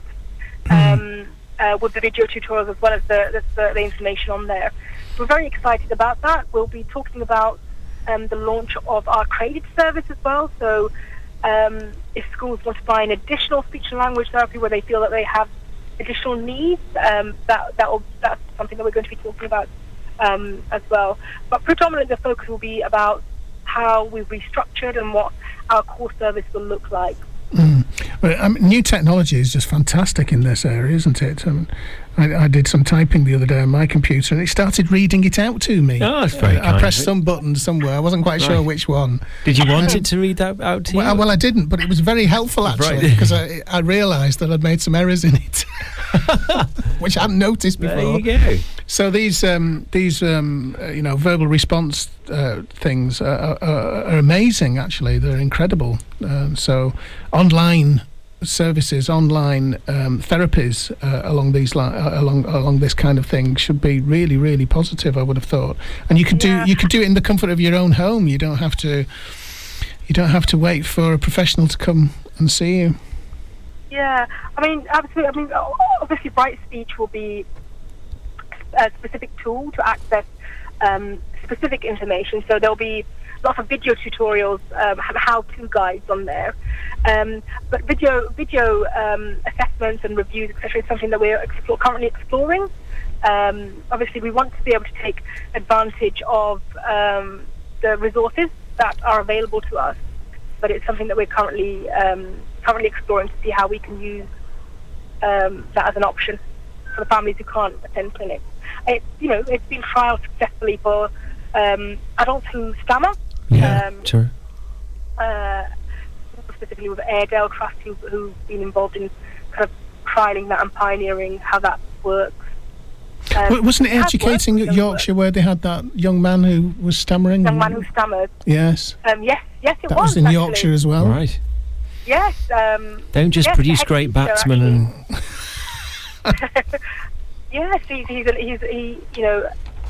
um, uh, with the video tutorials as well as the, the, the information on there. We're very excited about that. We'll be talking about um, the launch of our credit service as well. So um, if schools want to find additional speech and language therapy where they feel that they have additional needs, um, that that will, that's something that we're going to be talking about um, as well. But predominantly the focus will be about how we've restructured and what our core service will look like. Mm. Well, I mean, new technology is just fantastic in this area, isn't it? Um, I, I did some typing the other day on my computer, and it started reading it out to me. Oh, that's very I kind pressed of it. some button somewhere. I wasn't quite sure Right. which one. Did you want it to read that out to you? Well, well, I didn't, but it was very helpful actually Right. because I, I realised that I'd made some errors in it, which I hadn't noticed before. there you go. So these um, these um, uh, you know verbal response uh, things are, are, are amazing. Actually, they're incredible. Um, so online services, online um, therapies uh, along these li- uh, along along this kind of thing should be really really positive. I would have thought, and you could Yeah. do you could do it in the comfort of your own home. You don't have to you don't have to wait for a professional to come and see you. Yeah, I mean, absolutely. I mean, obviously, Bright Speech will be a specific tool to access um, specific information. So there'll be lots of video tutorials, um, and how-to guides on there. Um, but video, video um, assessments and reviews, et cetera, is something that we're explore, currently exploring. Um, obviously, we want to be able to take advantage of um, the resources that are available to us, but it's something that we're currently um, currently exploring to see how we can use um, that as an option for the families who can't attend clinics. It, you know, it's been trialled successfully for um, adults who stammer. Yeah, um, sure. Uh, specifically with Airedale Trust, who, who've been involved in kind of trialling that and pioneering how that works. Um, Well, wasn't it has educating worked, at it does Yorkshire where they had that young man who was stammering? work. Young man who stammered. Yes. Um, yes, yes, it That was. was in actually. Yorkshire as well. Right. Yes. Um, Don't just yes, produce the great head teacher, batsmen actually. and... Yes, he's, he's, a, he's he, you know,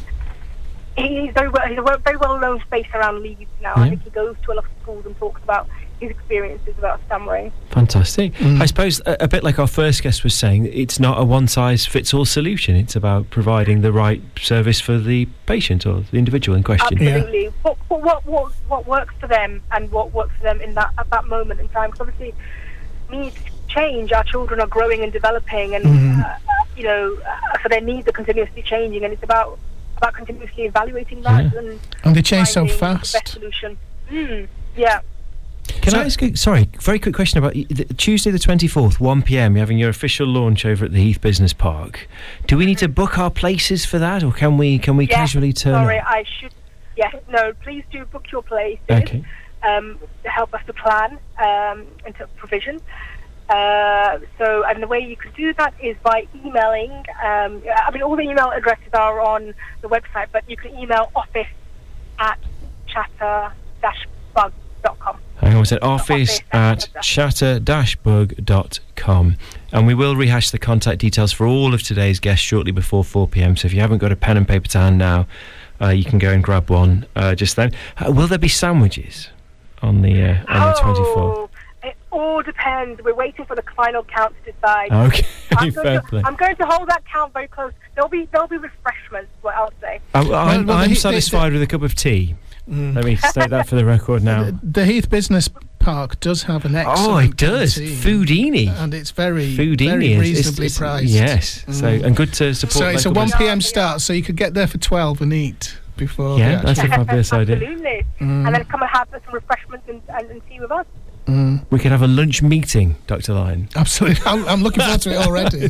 he's very well, he's a very well known face around Leeds now. Yeah. I think he goes to a lot of schools and talks about his experiences about stammering. Fantastic. Mm. I suppose a, a bit like our first guest was saying, it's not a one-size-fits-all solution. It's about providing the right service for the patient or the individual in question. Absolutely. Yeah. What, what what what works for them and what works for them in that at that moment in time? Because obviously, needs change. Our children are growing and developing, and Mm. uh, you know, uh, so their needs are continuously changing, and it's about about continuously evaluating that Yeah. and And they change so finding the fast. best solution. Mm. Yeah. Can So- I ask you, sorry, very quick question about y- the, Tuesday the twenty-fourth, one p.m, you're having your official launch over at the Heath Business Park. Do we need to book our places for that, or can we can we Yes, casually turn Sorry, up? I should. Yes, no. Please do book your places. Okay. Um, to help us to plan um, and to provision. Uh, so, and the way you can do that is by emailing. Um, I mean, all the email addresses are on the website, but you can email office at chatter dash bug dot com. Hang on, was it office office at at chatter dash bug dot com. And we will rehash the contact details for all of today's guests shortly before four p.m. So if you haven't got a pen and paper to hand now, uh, you can go and grab one uh, just then. Uh, will there be sandwiches on the uh, on the twenty-fourth? Oh, it all depends. We're waiting for the final count to decide. Okay, I'm, fair going to, play. I'm going to hold that count very close. There'll be there'll be refreshments. What I'll say. I'm, I'm, well, the I'm Heath- the- satisfied with a cup of tea. Mm. Let me state that for the record now. The, the Heath Business Park does have an excellent Oh, it does. canteen, Foodini. and it's very, Foodini. very is- reasonably it's- it's- priced. Yes. So Mm. and good to support. So it's a local one business. p.m. start, so you could get there for twelve and eat before. Yeah, the that's a actual- fabulous idea. Absolutely. Mm. And then come and have some refreshments and, and, and tea with us. Mm, We could have a lunch meeting, Doctor Lyon. absolutely. I'm, I'm looking forward to it already.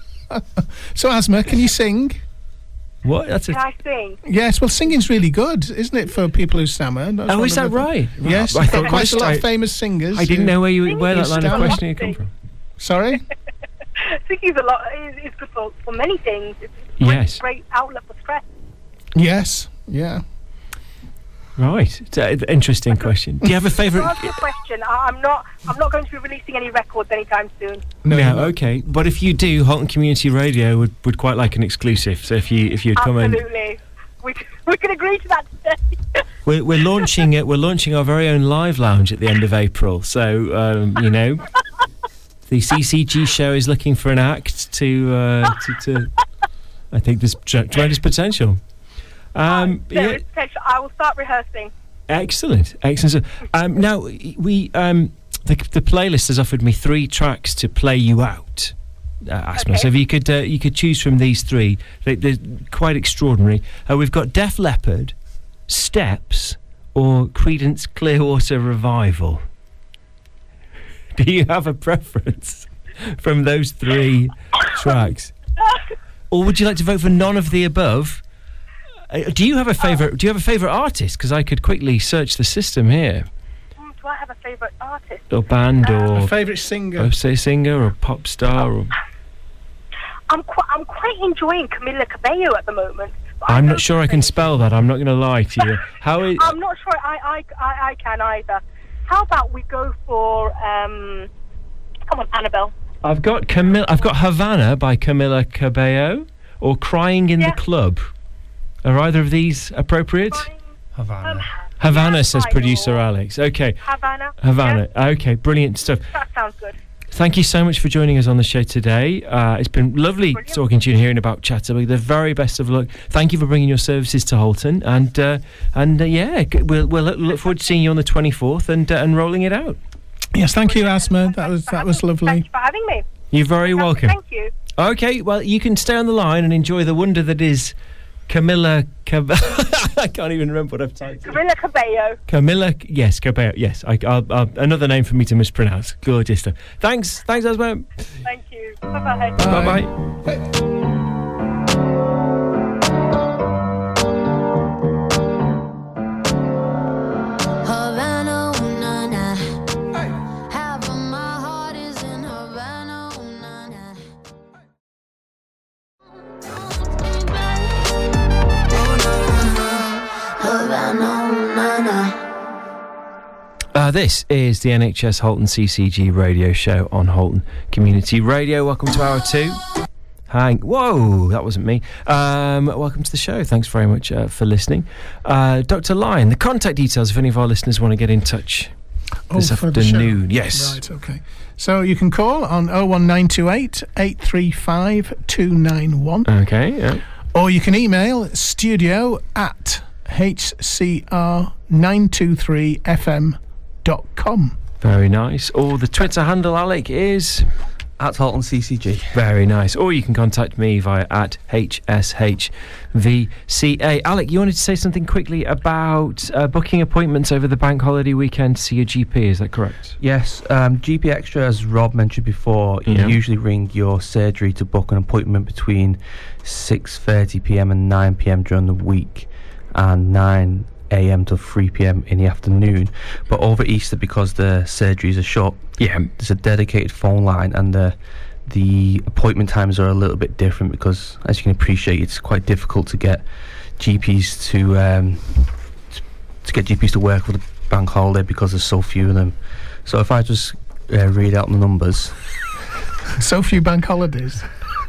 So, Asma, can you sing? What? That's Can a. I sing? Yes, well, singing's really good, isn't it, for people who stammer? That's Oh, one is of that the- right? Yes, I you've thought got quite a lot I, of famous singers. I didn't who- know where you where that line of Stammer. questioning had come from. Sorry? Singing's a lot. Is, is good for, for many things. It's a great, Yes. great outlet for stress. Yes, yeah. Right. It's an interesting question. Do you have a To favourite? answer your question, I- I'm not. I'm not going to be releasing any records anytime soon. No, yeah. no. Okay. But if you do, Halton Community Radio would, would quite like an exclusive. So if you if you'd come in, Absolutely. We c- we can agree to that today. we're, we're launching it. We're launching our very own live lounge at the end of April. So um, you know, the C C G show is looking for an act to uh, to, to. I think there's tr- tremendous potential. Um, There yeah, is potential. I will start rehearsing. excellent, excellent. So, um, now we um, the the playlist has offered me three tracks to play you out. Uh, Asma. Okay. So if you could uh, you could choose from these three, they, they're quite extraordinary. Uh, we've got Def Leppard, Steps, or Creedence Clearwater Revival. Do you have a preference from those three tracks, or would you like to vote for none of the above? Uh, do you have a favourite? Do you have a favourite artist? Because I could quickly search the system here, Mm, Do I have a favourite artist? or band, A or favourite singer? uh, say singer, or pop star. Or I'm quite. I'm quite enjoying Camila Cabello at the moment. but I I'm don't not sure I think- can spell that. I'm not going to lie to you. How is? I'm not sure I, I, I, I can either. How about we go for um, come on, Annabelle. I've got Camilla. I've got Havana by Camila Cabello, or Crying in Yeah. the Club. Are either of these appropriate? Havana. Um, Havana, yeah, says fine, producer or Alex. Okay, Havana. Havana. Okay, brilliant stuff. Yeah, that sounds good. Thank you so much for joining us on the show today. Uh, it's been lovely Brilliant. talking to you and hearing about Chatterley. The very best of luck. Thank you for bringing your services to Halton, and uh, and uh, yeah, g- we'll we'll look- look forward to seeing you on the twenty-fourth and uh, and rolling it out. Yes, thank you, Asma. That was Thanks for that was having- lovely. Thanks for having me. You're very welcome. Thank you. Okay, well, you can stay on the line and enjoy the wonder that is Camilla. Cab- I can't even remember what I've typed. Camilla Cabello. Camilla, yes, Cabello, yes. I, I'll, I'll, another name for me to mispronounce. Gorgeous stuff. Thanks, thanks, Asma. Thank you. Bye-bye. Bye-bye. Hey. Uh, this is the N H S Halton C C G radio show on Halton Community Radio. Welcome to hour two. Hang, whoa, that wasn't me. Um, welcome to the show. Thanks very much uh, for listening. Uh, Doctor Lyon, the contact details if any of our listeners want to get in touch oh, this afternoon. Yes. Right, okay. So you can call on oh one nine two eight, eight three five, two nine one. Okay, yeah. Or you can email studio at h c r nine two three f m dot com. Very nice. Or the Twitter handle, Alec, is at Halton C C G. Very nice. Or you can contact me via at H S H V C A. Alec, you wanted to say something quickly about uh, booking appointments over the bank holiday weekend to see your G P, is that correct? Yes, um, G P Extra, as Rob mentioned before, Yeah. you usually ring your surgery to book an appointment between six thirty p m and nine p m during the week, and nine a m to three p m in the afternoon. But over Easter, because the surgeries are shut, Yeah. there's a dedicated phone line, and the the appointment times are a little bit different because, as you can appreciate, it's quite difficult to get G Ps to um, to, to get G Ps to work with the bank holiday because there's so few of them. So if I just uh, read out the numbers. So few bank holidays.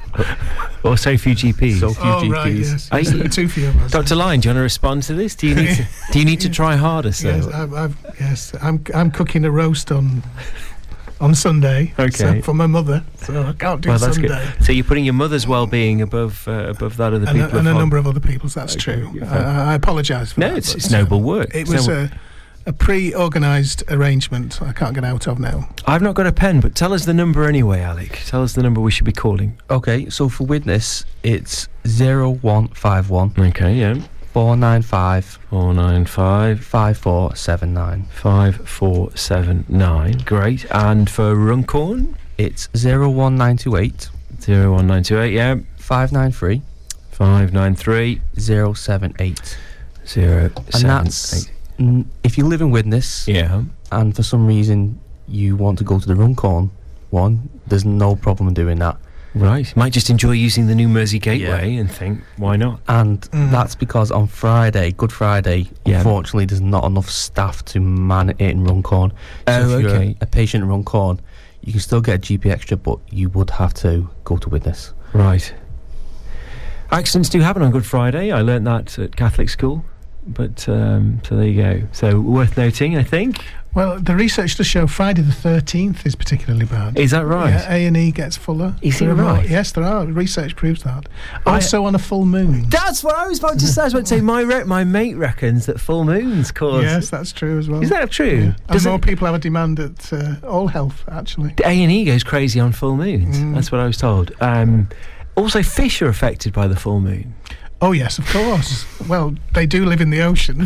Or so few G Ps. So few Oh, G Ps. right, yes. Are you- Too few of us. Doctor Lyon, do you want to respond to this? Do you need to, do you need to try harder, sir? Yes, I've, I've, yes, I'm I'm cooking a roast on on Sunday. Okay. So, for my mother, so I can't do Well, that's Sunday. good. So you're putting your mother's well-being above uh, above that of the And, people a, and a of number of other people's. That's Okay, true. yeah. I, I apologise for No, that. it's, but, it's noble work. It It's was noble- a, a pre-organised arrangement I can't get out of now. I've not got a pen, but tell us the number anyway, Alec. Tell us the number we should be calling. Okay, so for witness, it's zero one five one Okay, yeah. four nine five Four nine five five four seven nine. five four seven nine. Great. And for Runcorn, It's zero one nine two eight zero one nine two eight. Yeah. five nine three Five nine three zero seven eight. zero And seven that's eight. n- if you live in Widnes, Yeah. and for some reason you want to go to the Runcorn one, there's no problem in doing that. Right. Might just enjoy using the new Mersey Gateway and think, why not? And Mm. that's because on Friday, Good Friday, Yeah. unfortunately there's not enough staff to man it in Runcorn. So Oh, if you're okay. a, a patient in Runcorn, you can still get a G P Extra, but you would have to go to Widnes. Right. Accidents do happen on Good Friday. I learnt that at Catholic school. But, um, so there you go. So, worth noting, I think. Well, the research does show Friday the thirteenth is particularly bad. Is that right? Yeah, A and E gets fuller. Is it There are more- right? Yes, there are. Research proves that. I- Also on a full moon. That's what I was about to say. I was about to say, my, re- my mate reckons that full moons cause... Yes, that's true as well. Is that true? Yeah. And Does more it- people have a demand at uh, All Health, actually. A and E goes crazy on full moons. Mm. That's what I was told. Um, also, fish are affected by the full moon. Oh, yes, of course. Well, they do live in the ocean.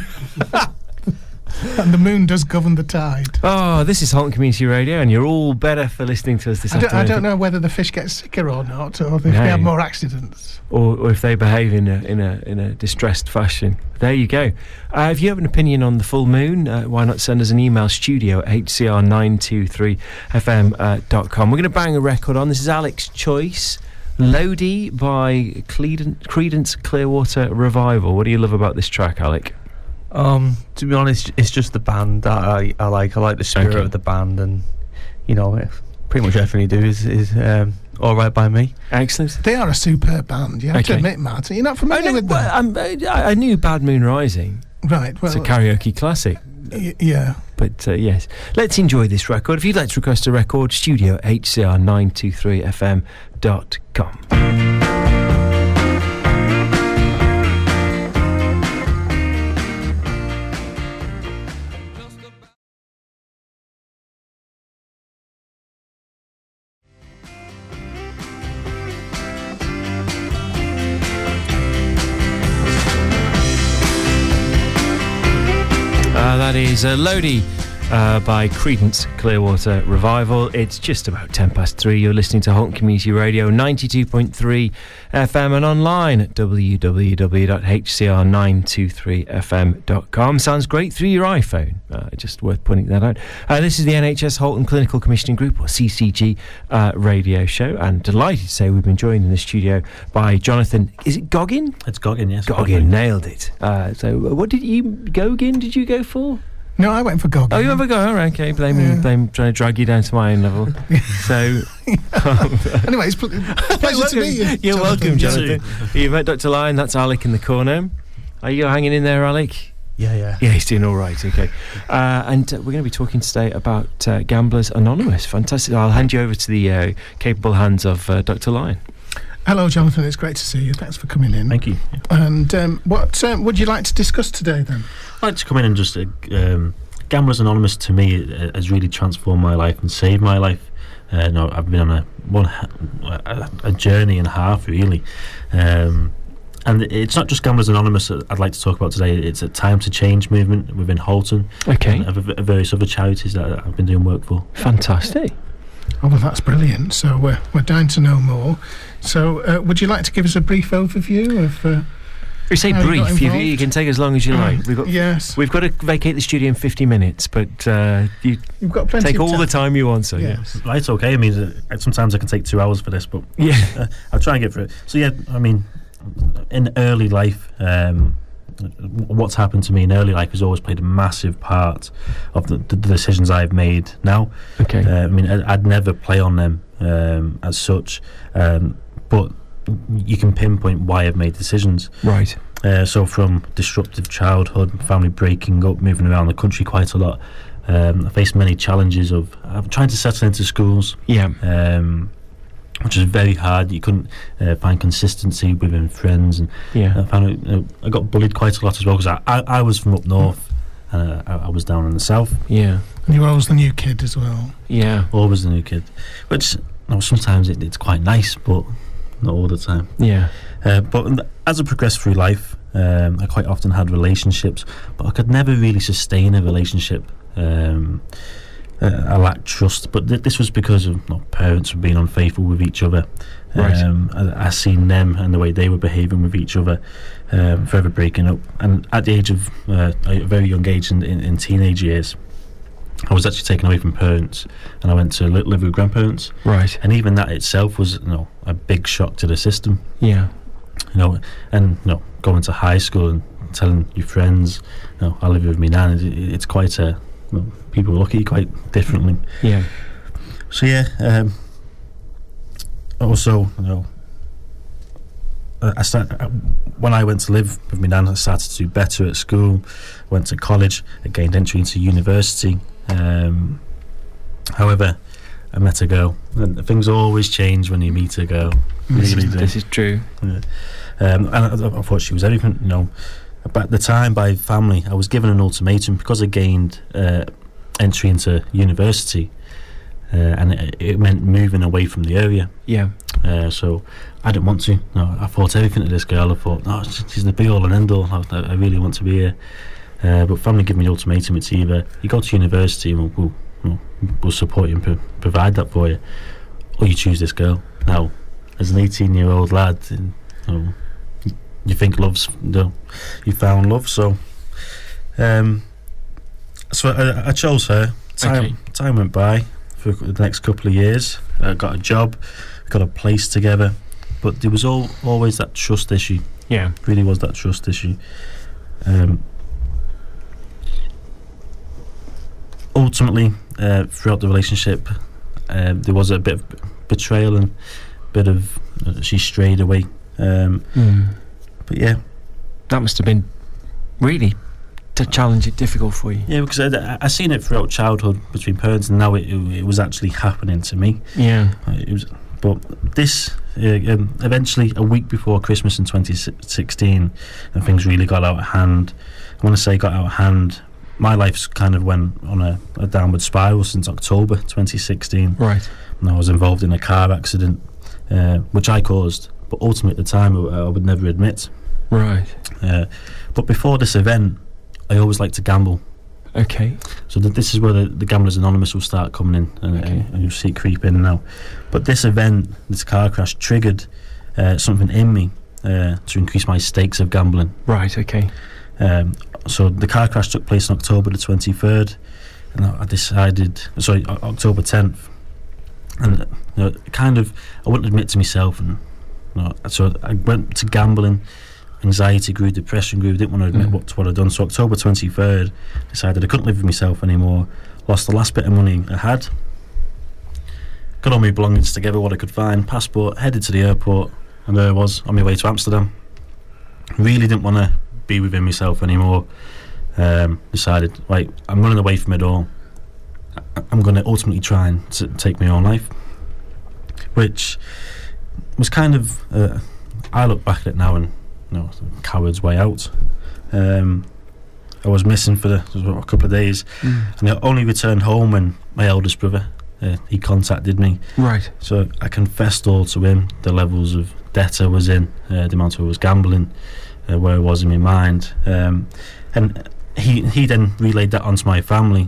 And the moon does govern the tide. Oh, this is Halton Community Radio, and you're all better for listening to us this I don't, afternoon. I don't know whether the fish get sicker or not, or if No. they have more accidents. Or, or if they behave in a in a in a distressed fashion. There you go. Uh, if you have an opinion on the full moon, uh, why not send us an email, studio at h c r nine two three f m dot com. We're going to bang a record on. This is Alec's Choice, Lodi by Credence, Credence Clearwater Revival. What do you love about this track, Alec? Um, to be honest, it's just the band that I, I like. I like the spirit Okay. of the band, and you know, pretty much everything you do is is um, all right by me. Excellent. They are a superb band, you have to Okay. admit, Matt. You're not I, familiar know, with them? well, um, I, I knew Bad Moon Rising. Right, well, It's a karaoke classic. y- yeah. But uh, yes, let's enjoy this record. If you'd like to request a record, studio at h c r nine two three f m dot com. Uh, that is uh, Lodi uh, by Creedence Clearwater Revival. It's just about ten past three. You're listening to Halton Community Radio, ninety-two point three F M, and online at w w w dot h c r nine two three f m dot com. Sounds great through your iPhone. Uh, just worth pointing that out. Uh, this is the N H S Halton Clinical Commissioning Group, or C C G, uh, radio show. And delighted to say we've been joined in the studio by Jonathan. Is it Goggin? It's Goggin, yes. Goggin, nailed it. Uh, so, what did you, Goggin, did you go for? No, I went for Goggin. Oh, you went for Goggin? All right, okay. Blame, Yeah. blame trying to drag you down to my own level. So, um, Anyway, it's pl- a pleasure to meet you. You're Jonathan. welcome, Yeah. Jonathan. You've met Doctor Lyon. That's Alec in the corner. Are you hanging in there, Alec? Yeah, yeah. Yeah, he's doing all right. Okay, uh, and uh, we're going to be talking today about uh, Gamblers Anonymous. Fantastic. I'll hand you over to the uh, capable hands of uh, Doctor Lyon. Hello, Jonathan. It's great to see you. Thanks for coming in. Thank you. And um, what um, would you like to discuss today, then? I'd like to come in and just... Uh, um, Gamblers Anonymous, to me, uh, has really transformed my life and saved my life. Uh, no, I've been on a one a, a journey and a half, really. Um, and it's not just Gamblers Anonymous that I'd like to talk about today. It's a Time to Change movement within Halton. Okay. And v- various other charities that I've been doing work for. Fantastic. Oh, well, that's brilliant. So we're, we're dying to know more. So uh, would you like to give us a brief overview of... Uh, We say How you got brief. You, involved? you can take as long as you like. We've got yes. we've got to vacate the studio in fifty minutes, but uh, you You've got plenty take of all time. the time you want. So yeah. Yes. Right, okay. I mean, uh, sometimes I can take two hours for this, but Yeah. uh, I'll try and get through it. So yeah, I mean, in early life, um, what's happened to me in early life has always played a massive part of the, the decisions I've made now. Okay. Uh, I mean, I, I'd never play on them um, as such, um, but you can pinpoint why I've made decisions. Right. Uh, so from disruptive childhood, family breaking up, moving around the country quite a lot, um, I faced many challenges of uh, trying to settle into schools, Yeah. um, which is very hard. You couldn't uh, find consistency within friends, and Yeah. I found it, you know, I got bullied quite a lot as well, because I, I, I was from up north and uh, I, I was down in the south, Yeah. And you were always the new kid as well. Yeah. always the new kid, which, you know, sometimes it, it's quite nice, but not all the time. Yeah. Uh, but as I progressed through life, um, I quite often had relationships, but I could never really sustain a relationship. Um, uh, I lacked trust, but th- this was because of, you know, parents were being unfaithful with each other. Right. Um, I, I seen them and the way they were behaving with each other, um, forever breaking up. And at the age of uh, a very young age, in, in, in teenage years, I was actually taken away from parents, and I went to li- live with grandparents. Right. And even that itself was, you know, a big shock to the system. Yeah. You know, and you know, going to high school and telling your friends, you know, I live with me nan, it, it's quite a, you know, people look at you quite differently. Yeah. So yeah, um, also, you know, uh, I start, uh, when I went to live with me nan, I started to do better at school, went to college, I gained entry into university. Um, however, I met a girl, and things always change when you meet a girl. This Really is, do. this is true. Yeah. Um, and I, I thought she was everything, you know. But at the time, by family, I was given an ultimatum because I gained uh, entry into university, uh, and it, it meant moving away from the area. Yeah. Uh, so I didn't want to. No, I thought everything to this girl. I thought, no, she's the be all and end all. I, I really want to be here. Uh, but family gave me the ultimatum. It's either you go to university and we'll, we'll, we'll support you and pro- provide that for you, or you choose this girl. Now, as an eighteen-year-old lad, you know, you think love's, you know, you found love. So, um, so I, I chose her. Time, Okay. time went by for the next couple of years. I got a job, got a place together, but there was all, always that trust issue. Yeah. Really was that trust issue. Um, ultimately, uh, throughout the relationship, uh, there was a bit of betrayal and bit of uh, she strayed away. Um, Mm. but yeah, That must have been really to challenge it difficult for you. yeah, because I, I seen it throughout childhood between parents, and now it, it, it was actually happening to me. Yeah. Uh, It was, but this uh, um, eventually, a week before Christmas in twenty sixteen, and things really got out of hand. I want to say got out of hand. My life's kind of went on a, a downward spiral since October twenty sixteen. Right. And I was involved in a car accident, uh, which I caused, but ultimately at the time I, I would never admit. Right. Uh, but before this event, I always liked to gamble. Okay. So th- this is where the, the Gamblers Anonymous will start coming in, and, Okay. and, and you'll see it creep in and out. But this event, this car crash, triggered uh, something in me uh, to increase my stakes of gambling. Right, okay. Um, so the car crash took place on October the twenty-third, and I I decided, sorry, O- October tenth, and you know, kind of, I wouldn't admit to myself, and you know, so I went to gambling. Anxiety grew, depression grew. Didn't want to admit Mm. what what I'd done. So October twenty-third, decided I couldn't live with myself anymore. Lost the last bit of money I had. Got all my belongings together, what I could find, passport, headed to the airport, and there I was on my way to Amsterdam. Really didn't want to be within myself anymore. Um, decided, right, I'm running away from it all. I- I'm going to ultimately try and t- take my own life, which was kind of. Uh, I look back at it now and. No, coward's way out. Um, I was missing for the, a couple of days, Mm. and I only returned home when my eldest brother uh, he contacted me. Right. So I confessed all to him: the levels of debt I was in, uh, the amount I was gambling, uh, where I was in my mind, um, and he he then relayed that onto my family,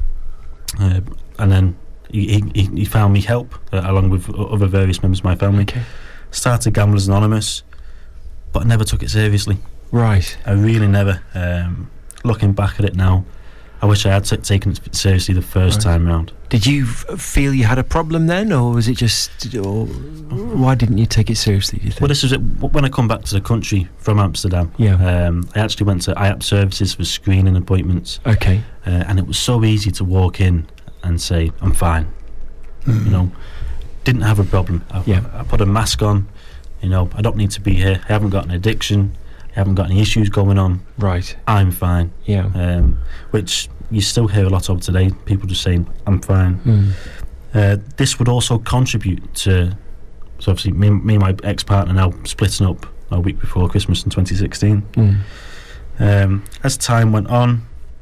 uh, and then he, he he found me help uh, along with o- other various members of my family. Okay. Started Gamblers Anonymous. But I never took it seriously. Right. I really never. Um, looking back at it now, I wish I had t- taken it seriously the first Right. time round. Did you f- feel you had a problem then, or was it just... Or why didn't you take it seriously, do you think? Well, this was it. W- When I come back to the country from Amsterdam, Yeah. um, I actually went to I A P services for screening appointments, Okay. uh, and it was so easy to walk in and say, I'm fine. Mm. You know, didn't have a problem. I, Yeah. I put a mask on. You know, I don't need to be here. I haven't got an addiction. I haven't got any issues going on. Right. I'm fine. Yeah. Um, which you still hear a lot of today. People just saying, I'm fine. Mm. Uh, this would also contribute to, so obviously me, me and my ex-partner now splitting up a week before Christmas in twenty sixteen. Mm. Um, as time went on,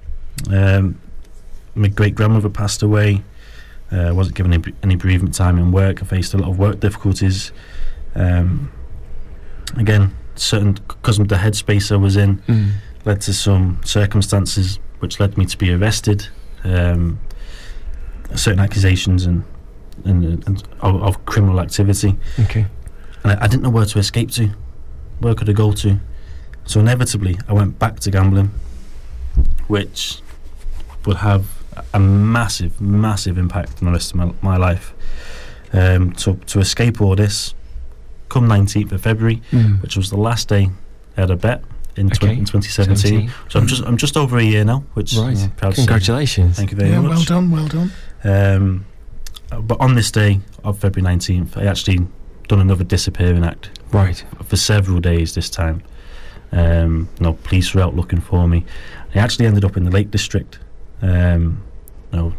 um, my great-grandmother passed away. I uh, wasn't given any, any bereavement time in work. I faced a lot of work difficulties. Um, again, certain, because of the headspace I was in, Mm. led to some circumstances which led me to be arrested. Um, certain accusations and, and, and of, of criminal activity, Okay. and I, I didn't know where to escape to. Where could I go to? So inevitably, I went back to gambling, which would have a massive, massive impact on the rest of my, my life. Um, to to escape all this, come nineteenth of February, Mm. which was the last day I had a bet in, Okay. tw- in twenty seventeen. seventeen. So I'm just I'm just over a year now, which Right. I'm proud to say. Congratulations. Thank you very Yeah, much. well done, well done. Um, but on this day of February nineteenth, I actually done another disappearing act Right. for several days this time. Um, no, police were out looking for me. I actually ended up in the Lake District. Um, no,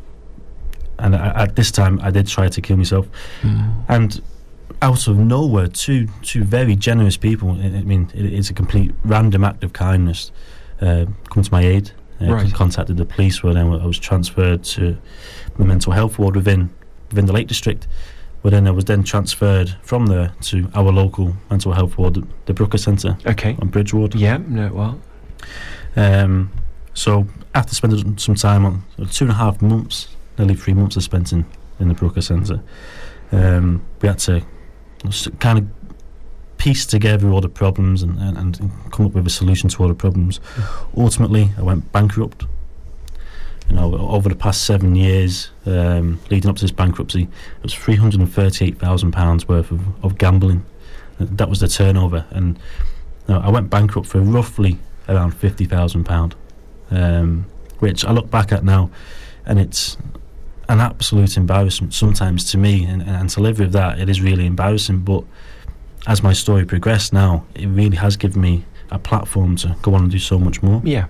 and I, at this time, I did try to kill myself. Mm. And out of nowhere, two two very generous people. I, I mean, it, it's a complete random act of kindness. Uh, come to my aid. Uh, Right. Contacted the police. Where then I was transferred to the mental health ward within within the Lake District. Where then I was then transferred from there to our local mental health ward, the, the Brooker Centre Okay. on Bridge Ward. Yeah. No. Well. Um, so after spending some time on two and a half months, nearly three months I spent in, in the Brooker Centre, um, we had to s- kind of piece together all the problems and, and, and come up with a solution to all the problems. Ultimately, I went bankrupt. You know, over the past seven years, um, leading up to this bankruptcy, it was three hundred and thirty-eight thousand pounds worth of, of gambling. Uh, That was the turnover, and you know, I went bankrupt for roughly around fifty thousand pound, um, which I look back at now, and it's an absolute embarrassment sometimes to me, and, and to live with that, it is really embarrassing. But as my story progressed now, it really has given me a platform to go on and do so much more. Yeah.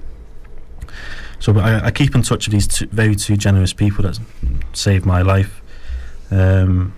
So I, I keep in touch with these two, very two generous people that saved my life. Um,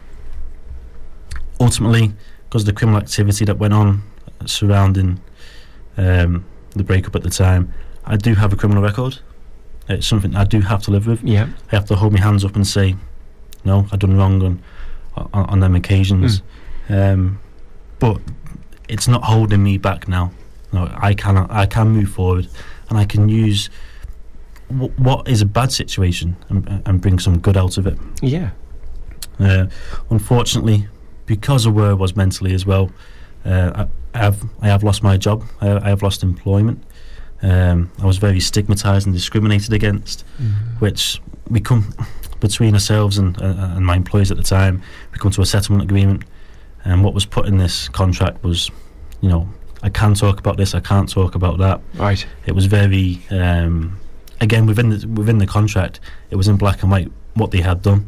ultimately, because of the criminal activity that went on surrounding um, the breakup at the time, I do have a criminal record. It's something I do have to live with. Yeah. I have to hold my hands up and say, no, I've done wrong on on, on them occasions. Mm. Um, but it's not holding me back now. No, I can I can move forward, and I can use w- what is a bad situation and, and bring some good out of it. Yeah. Uh, unfortunately, because of where I was mentally as well, uh, I, I have I have lost my job. I, I have lost employment. Um, I was very stigmatised and discriminated against, mm. which we come between ourselves and, uh, and my employers at the time. We come to a settlement agreement, and what was put in this contract was, you know, I can talk about this, I can't talk about that. Right. It was very, um, again, within the, within the contract, it was in black and white what they had done,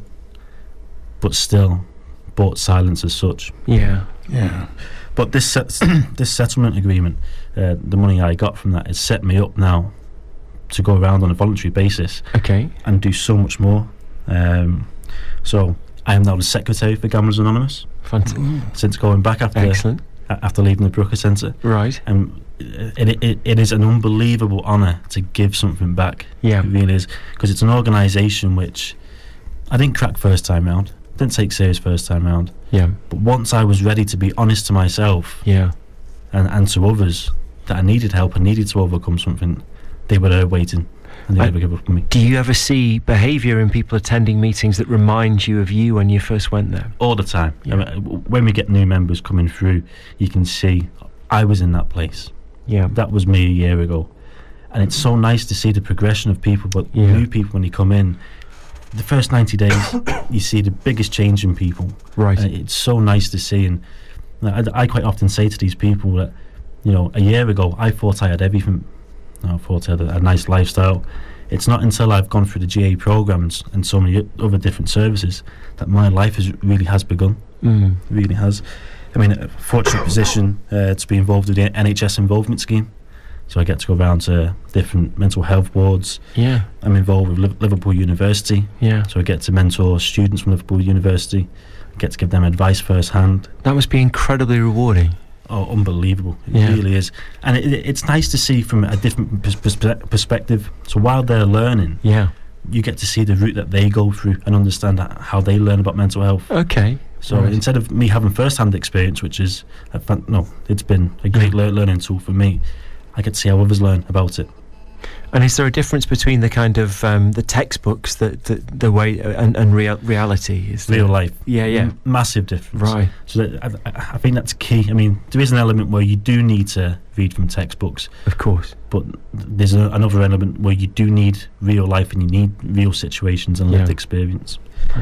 but still bought silence as such. Yeah. Yeah. But this set, this settlement agreement, uh, the money I got from that, has set me up now to go around on a voluntary basis. Okay. And do so much more. Um, so I am now the secretary for Gamblers Anonymous. Fantastic. Since going back after Excellent. after leaving the Brooker Centre. Right. And it, it, it is an unbelievable honour to give something back. Yeah. It really is. Because it's an organisation which I didn't crack first time round. Didn't take serious first time round. Yeah. But once I was ready to be honest to myself, yeah, and, and to others that I needed help and needed to overcome something, they were there waiting, and they I, never gave up on me. Do you ever see behaviour in people attending meetings that remind you of you when you first went there? All the time. Yeah. I mean, when we get new members coming through, you can see I was in that place. Yeah. That was me a year ago. And it's so nice to see the progression of people, but yeah. new people when they come in. The first ninety days, you see the biggest change in people. Right. Uh, it's so nice to see, and I, I quite often say to these people that, you know, a year ago I thought I had everything. I thought I had a, a nice lifestyle. It's not until I've gone through the G A programs and so many other different services that my life has really has begun. Mm. It really has. I mean, a fortunate position uh, to be involved with the N H S involvement scheme. So I get to go around to different mental health wards. Yeah. I'm involved with Liv- Liverpool University. Yeah. So I get to mentor students from Liverpool University. I get to give them advice firsthand. That must be incredibly rewarding. Oh, unbelievable. It yeah. really is. And it, it, it's nice to see from a different pers- pers- perspective. So while they're learning, yeah, you get to see the route that they go through and understand that, how they learn about mental health. Okay. So right. instead of me having first-hand experience, which is, a fan- no, it's been a great yeah. le- learning tool for me, I get to see how others learn about it. And is there a difference between the kind of um, the textbooks, that the, the way uh, and, and real, reality is real there? life? Yeah, yeah, M- massive difference. Right. So that, I, I think that's key. I mean, there is an element where you do need to read from textbooks, of course, but there's a, another element where you do need real life and you need real situations and lived yeah. experience.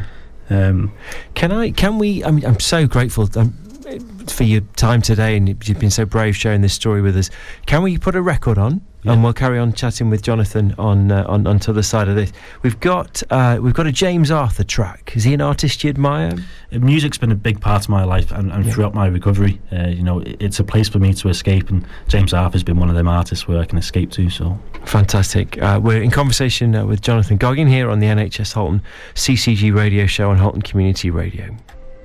Um, can I? Can we? I mean, I'm so grateful. Um, for your time today, and you've been so brave sharing this story with us. Can we put a record on, yeah. and we'll carry on chatting with Jonathan on uh, on onto the side of this? We've got uh, we've got a James Arthur track. Is he an artist you admire? Music's been a big part of my life, and, and yeah. throughout my recovery, uh, you know, it, it's a place for me to escape. And James Arthur's been one of them artists where I can escape to. So fantastic. Uh, we're in conversation uh, with Jonathan Goggin here on the N H S Halton C C G radio show on Halton Community Radio.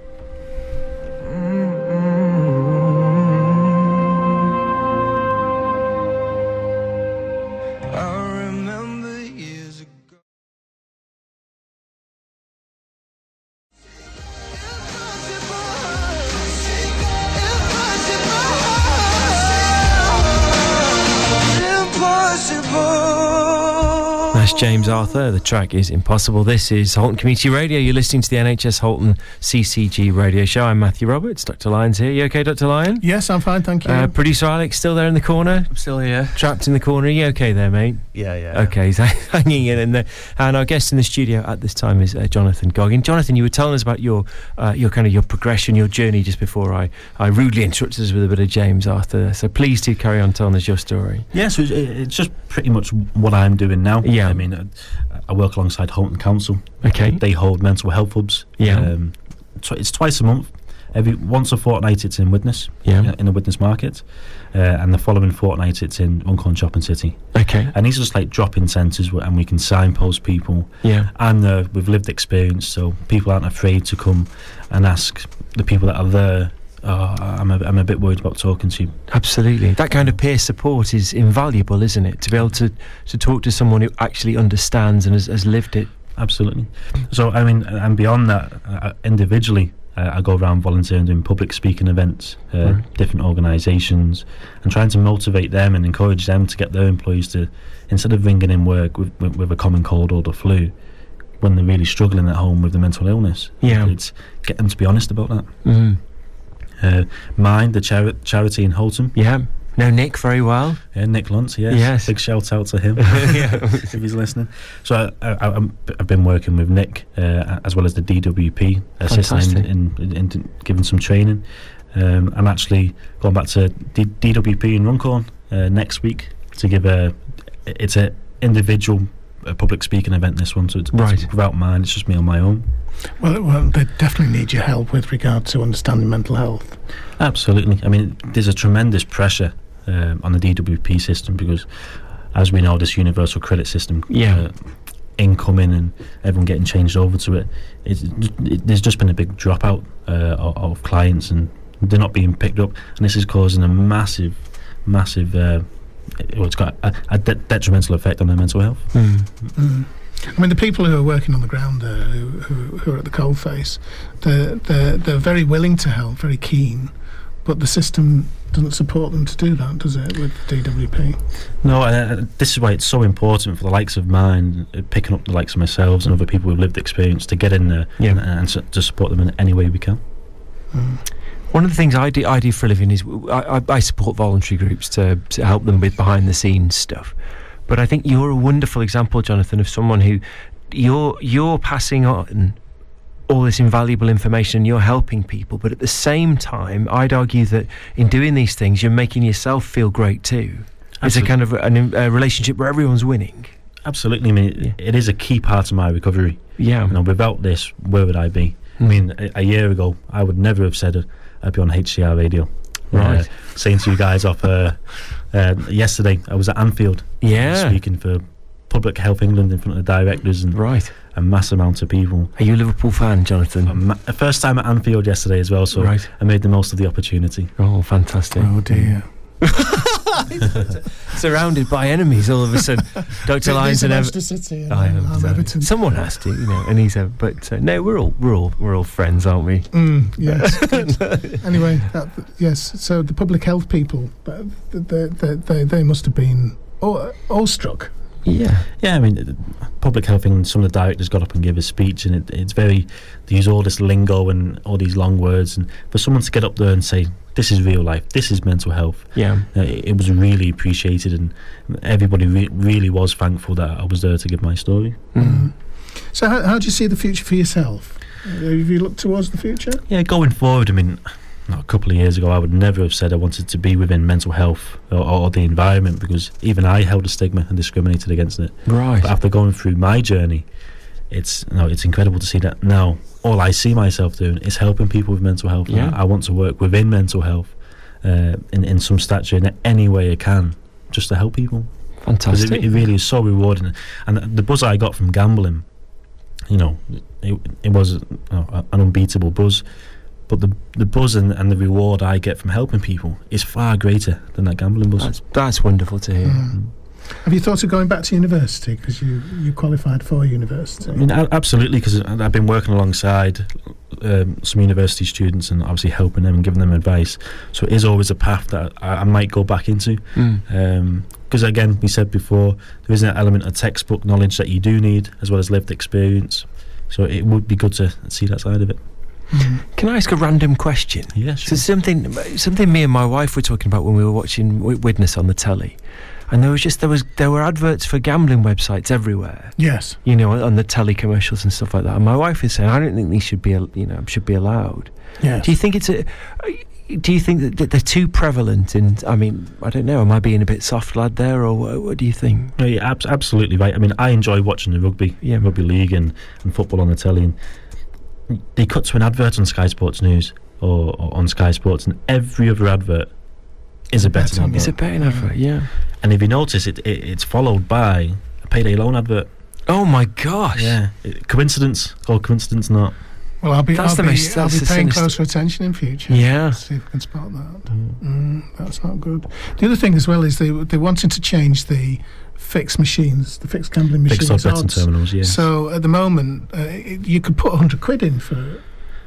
James Arthur. The track is Impossible. This is Halton Community Radio. You're listening to the N H S Halton C C G radio show. I'm Matthew Roberts. Doctor Lyon's here. You okay, Doctor Lyon? Yes, I'm fine, thank you. Uh, producer Alex still there in the corner? I'm still here. Trapped in the corner. Are you okay there, mate? Yeah, yeah. Okay, he's hanging in in there. And our guest in the studio at this time is uh, Jonathan Goggin. Jonathan, you were telling us about your uh, your kind of your progression, your journey just before I, I rudely interrupted us with a bit of James Arthur. So please do carry on telling us your story. Yeah, so it's, it's just pretty much what I'm doing now. Yeah. I mean, uh, I work alongside Halton Council. Okay. They hold mental health hubs. Yeah. Um, tw- it's twice a month. Every once a fortnight it's in Widnes. Yeah. In the Widnes market, uh, and the following fortnight it's in Runcorn Shopping City. Okay. And these are just like drop-in centres, where, and we can signpost people. Yeah. And uh, with lived experience, so people aren't afraid to come and ask the people that are there. Oh, I'm a, I'm a bit worried about talking to you. Absolutely. That kind of peer support is invaluable, isn't it? To be able to, to talk to someone who actually understands and has, has lived it. Absolutely. So, I mean, and beyond that, uh, individually, uh, I go around volunteering doing public speaking events, uh, Right. different organisations, and trying to motivate them and encourage them to get their employees to, instead of ringing in work with, with, with a common cold or the flu, when they're really struggling at home with the mental illness, Yeah. it's get them to be honest about that. Mm. Uh, Mind, the chari- charity in Holton, Yeah. Know Nick very well. yeah, Nick Luntz, yes. Yes. Big shout out to him Yeah. if he's listening. So I, I, I'm, I've been working with Nick uh, as well as the D W P, assisting Fantastic. in, in, in, in giving some training. Um, I'm actually going back to D- DWP in Runcorn uh, next week to give a. It's a individual uh, public speaking event. This one, so it's, Right. it's without mine. It's just me on my own. Well, well, they definitely need your help with regard to understanding mental health. Absolutely. I mean, there's a tremendous pressure um, on the D W P system because, as we know, this universal credit system, Yeah. uh, incoming and everyone getting changed over to it, it's, it, there's just been a big dropout uh, of, of clients, and they're not being picked up, and this is causing a massive, massive. Uh, well, it's got a, a de- detrimental effect on their mental health. Mm. Mm. I mean, the people who are working on the ground there, who, who, who are at the coalface, they're, they're, they're very willing to help, very keen, but the system doesn't support them to do that, does it, with D W P? No, uh, this is why it's so important for the likes of mine, uh, picking up the likes of myself and other people with lived experience to get in there Yeah. and, and s- to support them in any way we can. Mm. One of the things I do, I do for a living is w- I, I- I support voluntary groups to, to help them with behind the scenes stuff. But I think you're a wonderful example, Jonathan, of someone who you're you're passing on all this invaluable information and you're helping people. But at the same time, I'd argue that in doing these things, you're making yourself feel great too. It's a Absolutely. kind of an, a relationship where everyone's winning. Absolutely. I mean, it, Yeah. it is a key part of my recovery. Yeah. You know, without this, where would I be? Mm. I mean, a, a year ago, I would never have said it. I'd be on H C R radio. Right. Uh, saying to you guys off uh, uh, yesterday, I was at Anfield Yeah. speaking for Public Health England in front of the directors and Right. a mass amount of people. Are you a Liverpool fan, Jonathan? A ma- a first time at Anfield yesterday as well, so Right. I made the most of the opportunity. Oh, fantastic. Oh dear. Surrounded by enemies all of a sudden. Doctor Lyons and Ever- City and I I'm, am I'm exactly. Everton. Someone has to, you know, and he's a. But uh, no, we're all we're all we're all friends, aren't we? Mm, yes. good. Anyway, that, yes. So the public health people, uh, they, they, they, they must have been aw- awestruck. Yeah. Yeah, I mean, uh, Public Health England, some of the directors got up and gave a speech, and it, it's very, they use all this lingo and all these long words, and for someone to get up there and say, this is real life, this is mental health, Yeah. uh, it, it was really appreciated, and everybody re- really was thankful that I was there to give my story. Mm. So how, how do you see the future for yourself? Uh, have you looked towards the future? Yeah, going forward, I mean, a couple of years ago, I would never have said I wanted to be within mental health or, or the environment, because even I held a stigma and discriminated against it. Right. But after going through my journey, it's you know, it's incredible to see that now all I see myself doing is helping people with mental health. Yeah. I, I want to work within mental health uh, in, in some stature, in any way I can, just to help people. 'Cause Fantastic. It, it really is so rewarding. And the buzz I got from gambling, you know, it, it was you know, an unbeatable buzz. But the the buzz and, and the reward I get from helping people is far greater than that gambling buzz. That's that's wonderful to hear. Mm. Have you thought of going back to university, because you, you qualified for university? I mean, a- absolutely, because I've been working alongside um, some university students and obviously helping them and giving them advice. So it is always a path that I, I might go back into. Mm. Because again, we said before, there is an element of textbook knowledge that you do need, as well as lived experience. So it would be good to see that side of it. Mm. Can I ask a random question? Yeah, So sure. something something me and my wife were talking about when we were watching w- Witness on the telly, and there was just there was there were adverts for gambling websites everywhere. Yes. You know, on the telly commercials and stuff like that. And my wife is saying, I don't think these should be, al- you know, should be allowed. Yes. Do you think it's a? Do you think that, that they're too prevalent? In, I mean, I don't know. Am I being a bit soft lad there, or what, what do you think? No, you're abs- absolutely right. I mean, I enjoy watching the rugby, Yeah. rugby league, and, and football on the telly. And they cut to an advert on Sky Sports News or, or on Sky Sports, and every other advert is a betting Betting, advert. It's a betting advert, yeah. And if you notice, it, it it's followed by a payday loan advert. Oh my gosh! Yeah, it, coincidence or coincidence not? Well, I'll be, That's I'll the be, most- I'll that's be the paying sinister- closer attention in future. Yeah. See if we can spot that. Mm, that's not good. The other thing as well is they they wanted to change the fixed machines, the fixed gambling machines. Fixed odd betting odds. terminals. Yeah. So at the moment, uh, it, you could put a hundred quid in for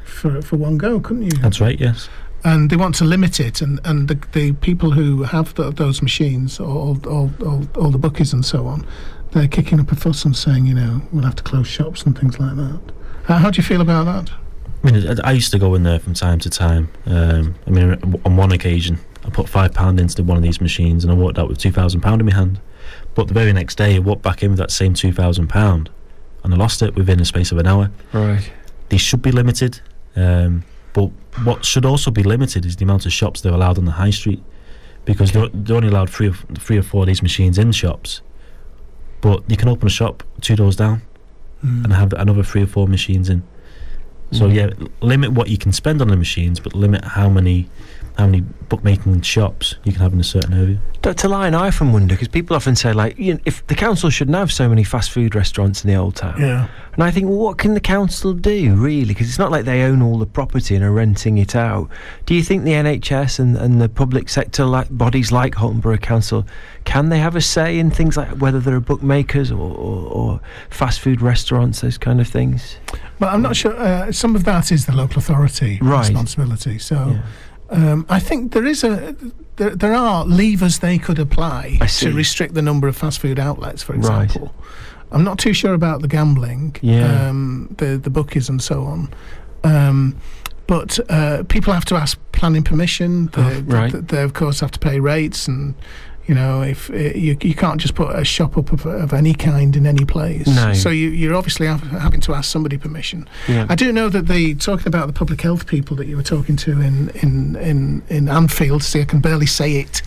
for for one go, couldn't you? That's right. Yes. And they want to limit it, and, and the, the people who have the, those machines, all, all, all, all the bookies and so on, they're kicking up a fuss and saying, you know, we'll have to close shops and things like that. How, how do you feel about that? I mean, I, I used to go in there from time to time. Um, I mean, on one occasion, I put five pound into one of these machines, and I walked out with two thousand pound in my hand. But the very next day, I walked back in with that same two thousand pound, and I lost it within a space of an hour. Right. These should be limited. Um, But what should also be limited is the amount of shops they're allowed on the high street, because they're, they're only allowed three or, three or four of these machines in shops. But you can open a shop two doors down mm. and have another three or four machines in. So mm. yeah, limit what you can spend on the machines, but limit how many how many bookmaking shops you can have in a certain area. Doctor Lyon, I often wonder, because people often say, like, you know, if the council shouldn't have so many fast food restaurants in the old town. Yeah. And I think, well, what can the council do, really? Because it's not like they own all the property and are renting it out. Do you think the N H S and, and the public sector like bodies like Halton Borough Council, can they have a say in things like whether there are bookmakers or, or, or fast food restaurants, those kind of things? Well, I'm not sure. Uh, some of that is the local authority right. responsibility. So yeah. um, I think there is a... There, there are levers they could apply to restrict the number of fast food outlets, for example. Right. I'm not too sure about the gambling, yeah. um, the the bookies and so on. Um, but uh, people have to ask planning permission. They, oh, right. they, they, of course, have to pay rates, and you know, if uh, you you can't just put a shop up of, of any kind in any place. No. So you, you're obviously have, having to ask somebody permission. Yeah. I do know that the talking about the public health people that you were talking to in in in, in Anfield. See, I can barely say it.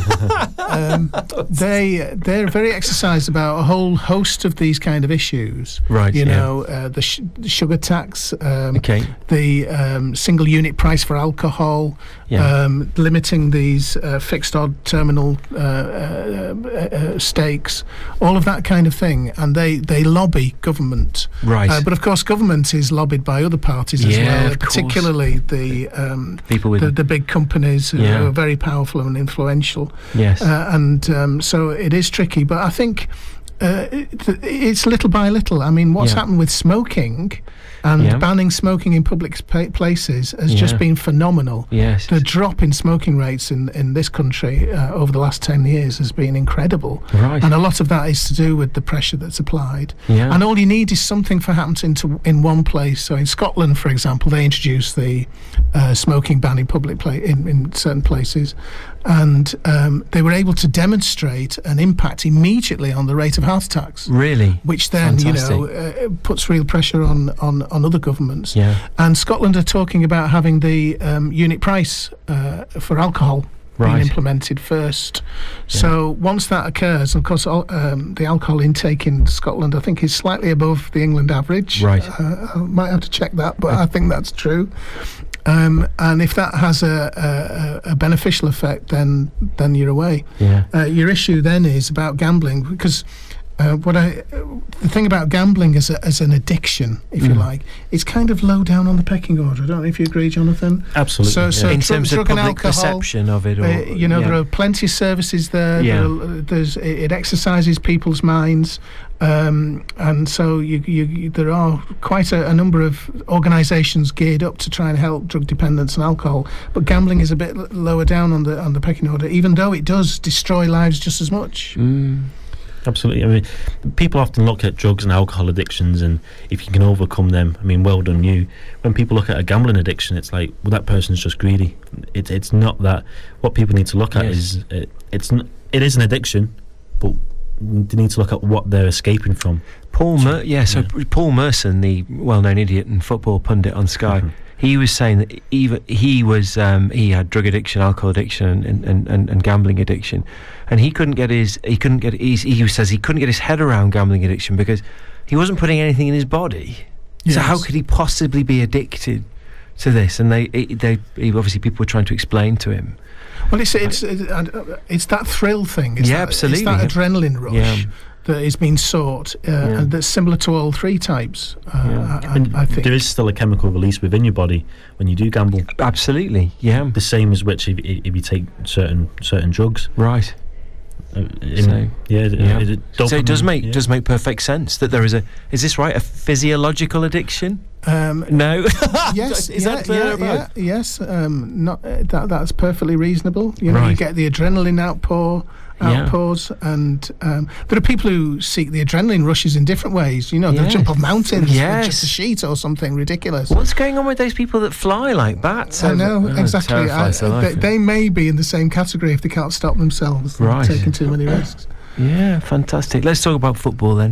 um, they they're very exercised about a whole host of these kind of issues. Right. You yeah. know, uh, the, sh- the sugar tax. Um, okay. The um, single unit price for alcohol. Yeah. Um, limiting these uh, fixed odd terminal uh, uh, uh, uh, stakes, all of that kind of thing, and they, they lobby government. Right. Uh, but of course, government is lobbied by other parties yeah, as well, of particularly the um, people with the, the big companies who yeah. are very powerful and influential. Yes. Uh, and um, so it is tricky, but I think uh, it, it's little by little. I mean, what's yeah. happened with smoking and yeah. banning smoking in public spa- places has yeah. just been phenomenal. Yes. The drop in smoking rates in, in this country uh, over the last ten years has been incredible. Right. And a lot of that is to do with the pressure that's applied. Yeah. And all you need is something for happening to in one place. So in Scotland, for example, they introduced the uh, smoking ban in public pla- in, in certain places. And um, they were able to demonstrate an impact immediately on the rate of heart attacks. Really? Which then, Fantastic. you know, uh, puts real pressure on, on, on other governments. Yeah. And Scotland are talking about having the um, unit price uh, for alcohol right. being implemented first. Yeah. So once that occurs, of course, al- um, the alcohol intake in Scotland, I think, is slightly above the England average. Right. Uh, I might have to check that, but I think that's true. Um, and if that has a, a, a beneficial effect, then then you're away. Yeah. Uh, your issue then is about gambling, because uh, what I the thing about gambling as a, as an addiction, if mm. you like, it's kind of low down on the pecking order. I don't know if you agree, Jonathan. Absolutely. So, yeah. so in drug, terms drug of public and alcohol, perception of it, or, uh, you know, yeah. there are plenty of services there. Yeah. There are, there's it, it exercises people's minds. Um, and so you, you, you, there are quite a, a number of organisations geared up to try and help drug dependence and alcohol, but gambling is a bit l- lower down on the on the pecking order, even though it does destroy lives just as much. Mm. Absolutely. I mean, people often look at drugs and alcohol addictions, and if you can overcome them, I mean, well done you. When people look at a gambling addiction, it's like, well, that person's just greedy. It, it's not that. What people need to look at yes. is it, it's n- it is an addiction, but they need to look at what they're escaping from. Paul, Mer- yeah, so yeah. Paul Merson, the well-known idiot and football pundit on Sky, mm-hmm. he was saying that even he was um, he had drug addiction, alcohol addiction, and, and, and, and gambling addiction, and he couldn't get his he couldn't get his, he says he couldn't get his head around gambling addiction because he wasn't putting anything in his body. Yes. So how could he possibly be addicted to this? And they they, they obviously people were trying to explain to him. Well, it's it's it's, it's that thrill thing. It's yeah, that, absolutely. It's that adrenaline rush yeah. that is being sought, uh, yeah. and that's similar to all three types. Uh, yeah. I, I, I think there is still a chemical release within your body when you do gamble. Absolutely, yeah. The same as which if, if you take certain certain drugs. Right. Uh, in, So- yeah, it- yeah. it- it- So it does dopamine, make yeah. does make perfect sense that there is a is this right a physiological addiction? Um, No. yes, is yeah, that fair yeah, about? yeah, yes. Um, not uh, that. That's perfectly reasonable. You know, you Right. get the adrenaline outpour, Yeah. outpours, and um, there are people who seek the adrenaline rushes in different ways. You know, they'll Yes. jump off mountains Yes. with just a sheet or something ridiculous. What's going on with those people that fly like bats? I know Oh, exactly. terrifies I, the life they, of it. they may be in the same category if they can't stop themselves. They're Right. taking too many risks. Yeah, fantastic. Let's talk about football then.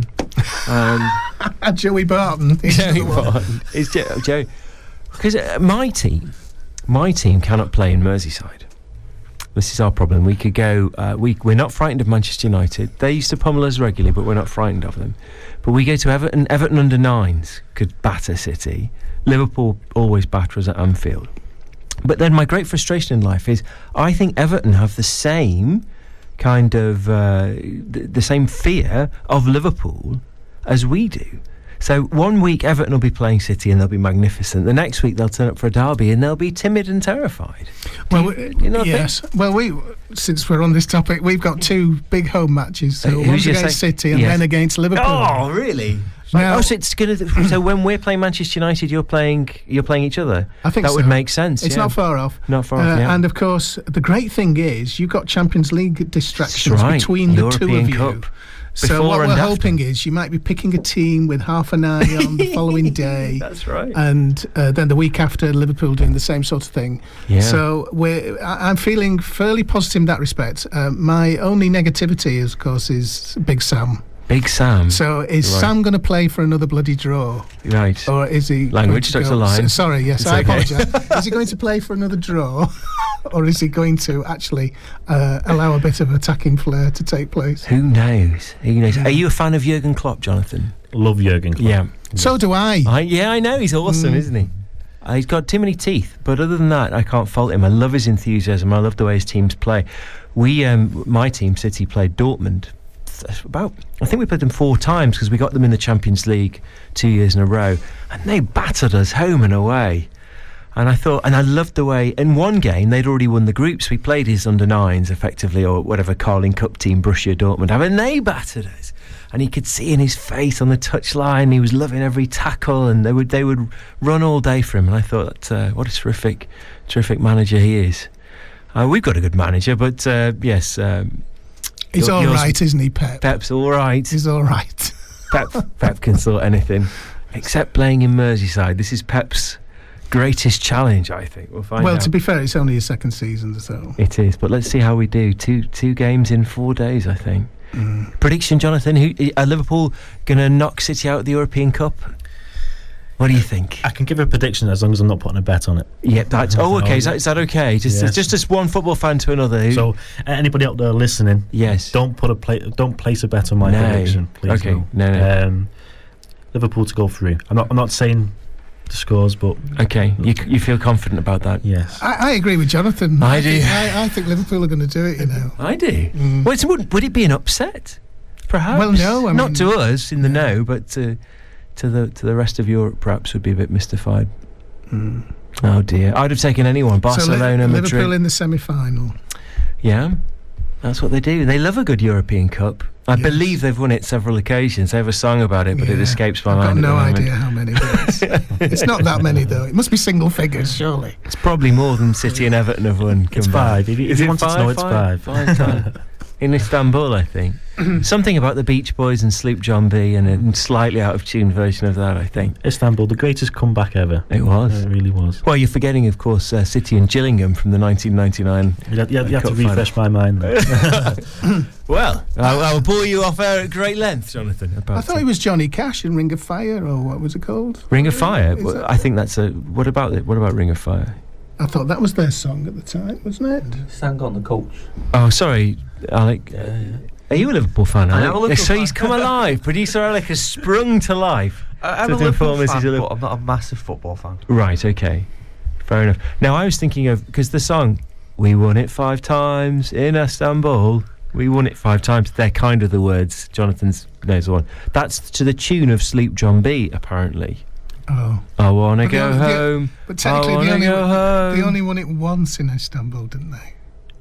Um, Joey Barton. is Joey the one. Barton. Is Jo- Joe? Because uh, my team, my team cannot play in Merseyside. This is our problem. We could go. Uh, we we're not frightened of Manchester United. They used to pummel us regularly, but we're not frightened of them. But we go to Everton. Everton under nines could batter City. Liverpool always batter us at Anfield. But then my great frustration in life is I think Everton have the same kind of uh, th- the same fear of Liverpool as we do. So one week Everton will be playing City and they'll be magnificent. The next week they'll turn up for a derby and they'll be timid and terrified. Well, Do you, you know what I yes. Well, we since we're on this topic, we've got two big home matches. So Uh, who's one's your against sec- City and yes. then against Liverpool. Oh, really? Now- oh, so it's gonna. So when we're playing Manchester United, you're playing. You're playing each other. I think that so. would make sense. It's yeah. not far off. Not far Uh, off. Yeah. And of course, the great thing is you've got Champions League distractions That's right. between the two European of you. Cup. So Before what and we're after. hoping is you might be picking a team with half an eye on the following day. That's right. And uh, then the week after, Liverpool doing the same sort of thing. Yeah. So we're, I- I'm feeling fairly positive in that respect. Uh, my only negativity, is, of course, is Big Sam. Big Sam. So is Right. Sam going to play for another bloody draw? right. Or is he... Language, going to Doctor go- Line. S- sorry, yes, It's I okay. apologise. Is he going to play for another draw? Or is he going to actually uh, allow a bit of attacking flair to take place? Who knows? Who knows? Are you a fan of Jurgen Klopp, Jonathan? Love Jurgen Klopp. Yeah. So do I. I, yeah, I know. He's awesome, Mm. isn't he? Uh, he's got too many teeth. But other than that, I can't fault him. I love his enthusiasm. I love the way his teams play. We, um, my team, City, played Dortmund. th- About, I think we played them four times because we got them in the Champions League two years in a row, and they battered us home and away. And I thought, and I loved the way, in one game, they'd already won the groups. We played his under nines, effectively, or whatever Carling Cup team Borussia Dortmund have, and they battered us. And he could see in his face on the touchline, he was loving every tackle, and they would they would run all day for him. And I thought, uh, what a terrific, terrific manager he is. Uh, we've got a good manager, but uh, yes, um, He's your- all yours- right, isn't he, Pep? Pep's all right. He's all right. Pep, Pep can sort anything, except playing in Merseyside. This is Pep's greatest challenge, I think. We'll find Well, out. to be fair, it's only his second season, so... It is, but let's see how we do. Two two games in four days, I think. Mm. Prediction, Jonathan. Who are Liverpool going to knock City out of the European Cup? What do you think? I can give a prediction as long as I'm not putting a bet on it. Yeah, that's. Oh, okay. Is that, is that okay? Just Yes. just as one football fan to another. Who, So, uh, anybody out there listening, yes. don't put a pla- don't place a bet on my No. prediction, please. Okay, no, no. Um, Liverpool to go through. I'm not. I'm not saying the scores, but Okay, you c- you feel confident about that? yes. I, I agree with Jonathan. I do. Think, I, I think Liverpool are going to do it, you know. I do. Mm. Well, it's, would would it be an upset? Perhaps. Well, no, I not mean- to us in the know, but to to the to the rest of Europe, perhaps would be a bit mystified. Mm. Oh dear, I'd have taken anyone. Barcelona, so Li- Madrid. Liverpool in the semi-final. Yeah, that's what they do. They love a good European Cup. I Yes. believe they've won it several occasions. They have a song about it, but it Yeah. escapes my I've mind. got no at the moment. idea how many. But it's, it's not that many, though. It must be single figures, surely. It's probably more than City and Everton have won. It's combined. five. If you- if Is you it wanted to five, know, it's five. Five times. In Istanbul, I think. Something about the Beach Boys and Sloop John B and a slightly out of tune version of that, I think. Istanbul, the greatest comeback ever. It was. It really was. Well, you're forgetting, of course, uh, City and Gillingham from the nineteen ninety-nine. You have, you have, you have to Cup final. refresh my mind. There. Well, I, I will bore you off air at great length, Jonathan. About I thought it. it was Johnny Cash in Ring of Fire, or what was it called? Ring of Fire. Is Well, that- I think that's a. What about it? What about Ring of Fire? I thought that was their song at the time, wasn't it? Sang on the coach. Oh, sorry, Alec. Yeah, yeah. Are you a Liverpool fan, I Alec? am a Liverpool so fan. he's come alive. Producer Alec has sprung to life. I, I'm To a Liverpool inform us fan, he's a Liv- but I'm not a massive football fan. Right, okay. Fair enough. Now, I was thinking of, because the song, we won it five times in Istanbul, we won it five times, they're kind of the words, Jonathan's knows the one. That's to the tune of Sleep John B, apparently. Oh. I want to But the go only- the- home, But I technically, want they to only, go home. they only won it once in Istanbul, didn't they?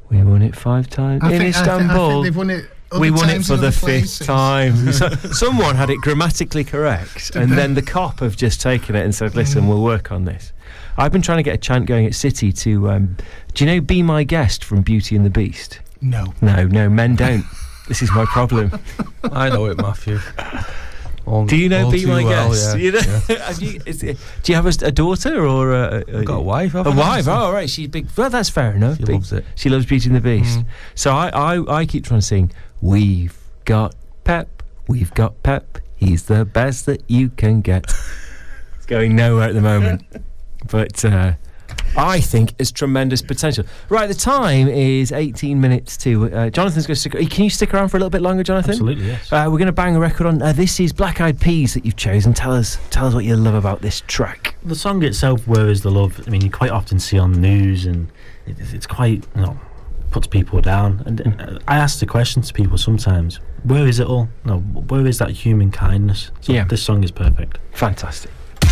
We won it five times I in think, I think, I Istanbul. think they've won it. We other won it times for in the other fifth places. time. So, someone had it grammatically correct, and then the cop have just taken it and said, listen, Mm. we'll work on this. I've been trying to get a chant going at City to, um, do you know Be My Guest from Beauty and the Beast? No. No, no, men don't. This is my problem. I know it, Matthew. All, Do you know all Be too My well, Guest? Yeah, You know, yeah. have you, is it, do you have a, s- a daughter or a, a, I've got a wife. a haven't I? wife? Oh, right. She's big. Well, that's fair enough. She Big- loves it. She loves Beauty and the Beast. Mm. So I, I, I keep trying to sing. We've got Pep. We've got Pep. He's the best that you can get. It's going nowhere at the moment, but uh, I think it's tremendous potential. Right, the time is eighteen minutes to. Uh, Jonathan's going to stick. Can you stick around for a little bit longer, Jonathan? Absolutely, yes. Uh, we're going to bang a record on. Uh, this is Black Eyed Peas that you've chosen. Tell us, tell us what you love about this track. The song itself, Where Is the Love? I mean, you quite often see on the news, and it, it's quite, you know, puts people down. And uh, I ask the question to people sometimes: where is it all? No, where is that human kindness? So Yeah. this song is perfect. Fantastic.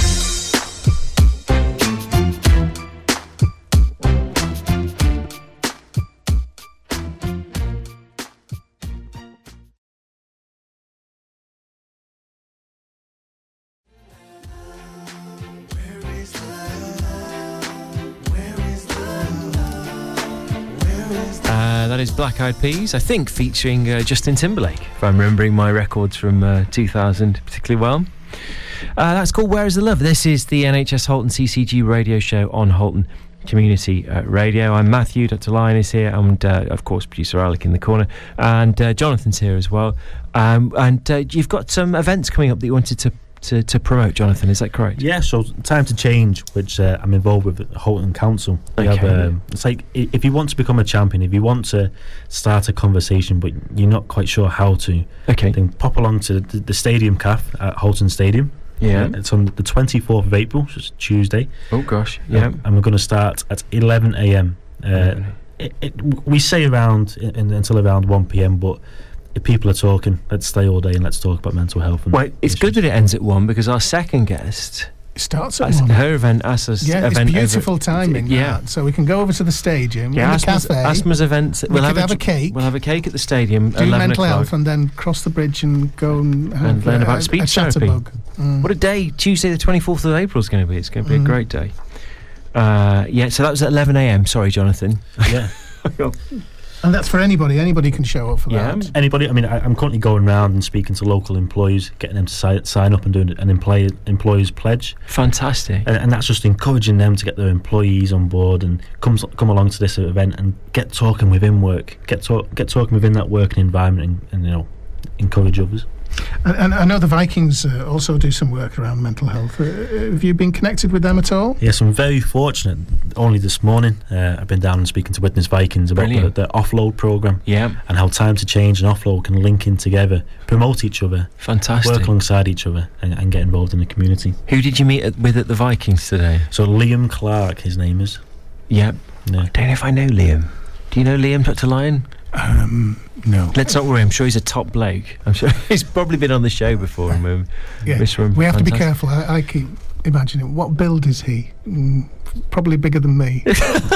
Uh, that is Black Eyed Peas, I think, featuring uh, Justin Timberlake, if I'm remembering my records from uh, two thousand particularly well. Uh, that's called Where Is the Love? This is the N H S Halton C C G radio show on Halton Community uh, Radio. I'm Matthew, Doctor Lyon is here, and uh, of course producer Alec in the corner, and uh, Jonathan's here as well. Um, and uh, you've got some events coming up that you wanted to To, to promote, Jonathan, is that correct? Yeah, so Time to Change, which uh, I'm involved with at Halton Council. We Okay. have, um, it's like i- if you want to become a champion, if you want to start a conversation but you're not quite sure how to, Okay. then pop along to the, the Stadium Cafe at Halton Stadium. Yeah. Uh, it's on the twenty-fourth of April, which is Tuesday. Oh gosh. Yeah. Um, and we're going to start at eleven a.m. Uh, it, it, we say around in, in, until around one p.m, but if people are talking, let's stay all day and let's talk about mental health. And Well, it's good that it ends at one, because our second guest, It starts at as- one. her event, Asma's Yeah, it's event beautiful over, timing. Yeah. that. So we can go over to the stadium, Yeah, in the Asma's, cafe, Asma's events. We we'll could have, have a dr- cake. We'll have a cake at the stadium. do eleven mental o'clock. health, and then cross the bridge and go and have And learn uh, about a, speech a therapy. chatterbug. Mm. What a day! Tuesday, the twenty-fourth of April is going to be. It's going to be Mm. a great day. Uh, yeah, so that was at eleven a.m. Sorry, Jonathan. yeah. And that's for anybody. Anybody can show up for Yeah. that. Anybody? I mean, I, I'm currently going around and speaking to local employees, getting them to si- sign up and doing an employee employees pledge, Fantastic. and, and that's just encouraging them to get their employees on board and come come along to this event and get talking within work, get talk, get talking within that working environment, and, and you know, encourage others. And, and I know the Vikings uh, also do some work around mental health. Uh, have you been connected with them at all? Yes, I'm very fortunate. Only this morning, uh, I've been down and speaking to Witness Vikings about the, Brilliant. the offload program Yeah, and how Time to Change and offload can link in together, promote each other, fantastic. work alongside each other, and, and get involved in the community. Who did you meet at, with at the Vikings today? So Liam Clark, his name is. Yeah, Yeah. I don't know if I know Liam. Do you know Liam, Doctor Lyon? Um, no. Let's not worry. I'm sure he's a top bloke. I'm sure he's probably been on the show before. And um, Yeah. wish him We have to be fantastic- careful. I, I keep imagining, what build is he? Mm, probably bigger than me.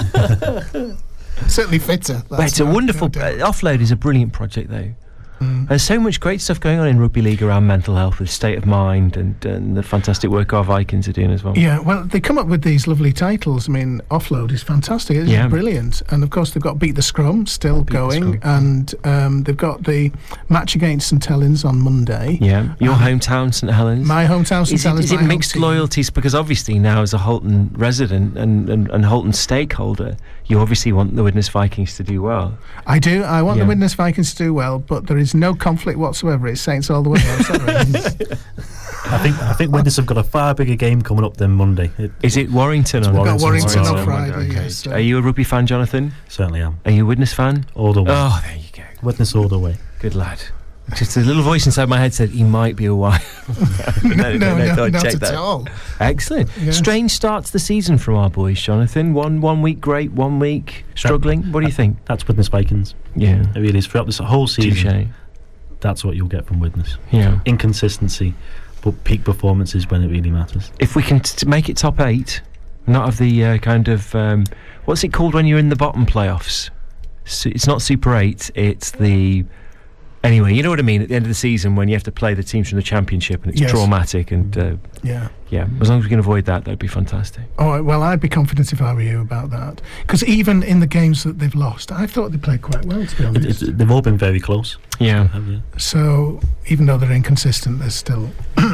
Certainly fitter. But it's a no- wonderful. no uh, doubt. Offload is a brilliant project, though. Mm. There's so much great stuff going on in rugby league around mental health, with State of Mind, and, and the fantastic work our Vikings are doing as well. Yeah, well, they come up with these lovely titles. I mean, Offload is fantastic. It's Yeah. brilliant. And, of course, they've got Beat the Scrum still Beat the going. Scrum. And um, they've got the match against St Helens on Monday. Yeah, your Um, hometown, St Helens. My hometown, St Is it, Helens. is it my home mixed team. loyalties? Because obviously now, as a Halton resident and, and, and Halton stakeholder, you obviously want the Widnes Vikings to do well. I do. I want Yeah. the Widnes Vikings to do well, but there is no conflict whatsoever. It's Saints all the way. Is that right? I think I think Widnes have got a far bigger game coming up than Monday. It Is it Warrington? It's on Warrington. Got Warrington Warrington on Friday. Okay. Yes, so- Are you a rugby fan, Jonathan? certainly am. Are you a Widnes fan? All the way. Oh, there you go. Widnes all the way. Good lad. Just a little voice inside my head said he might be a while. no, no, no, thought I'd not check at that. all. Excellent. Yes. Strange start to the season from our boys, Jonathan. One one week great, one week struggling. What do you think? That's Widnes Vikings. Yeah. It really is. Throughout this whole season, Touche. that's what you'll get from Widnes. Yeah. Inconsistency, but peak performances when it really matters. If we can t- t- make it top eight, not of the uh, kind of um, what's it called when you're in the bottom playoffs? su- it's not Super eight. It's the anyway. You know what I mean. At the end of the season, when you have to play the teams from the Championship, and it's Yes. traumatic, and uh, Yeah. yeah, as long as we can avoid that, that'd be fantastic. Oh, well, I'd be confident if I were you about that. Because even in the games that they've lost, I thought they played quite well, to be It, honest. it's, they've all been very close. Yeah, Have you? So even though they're inconsistent, they're still...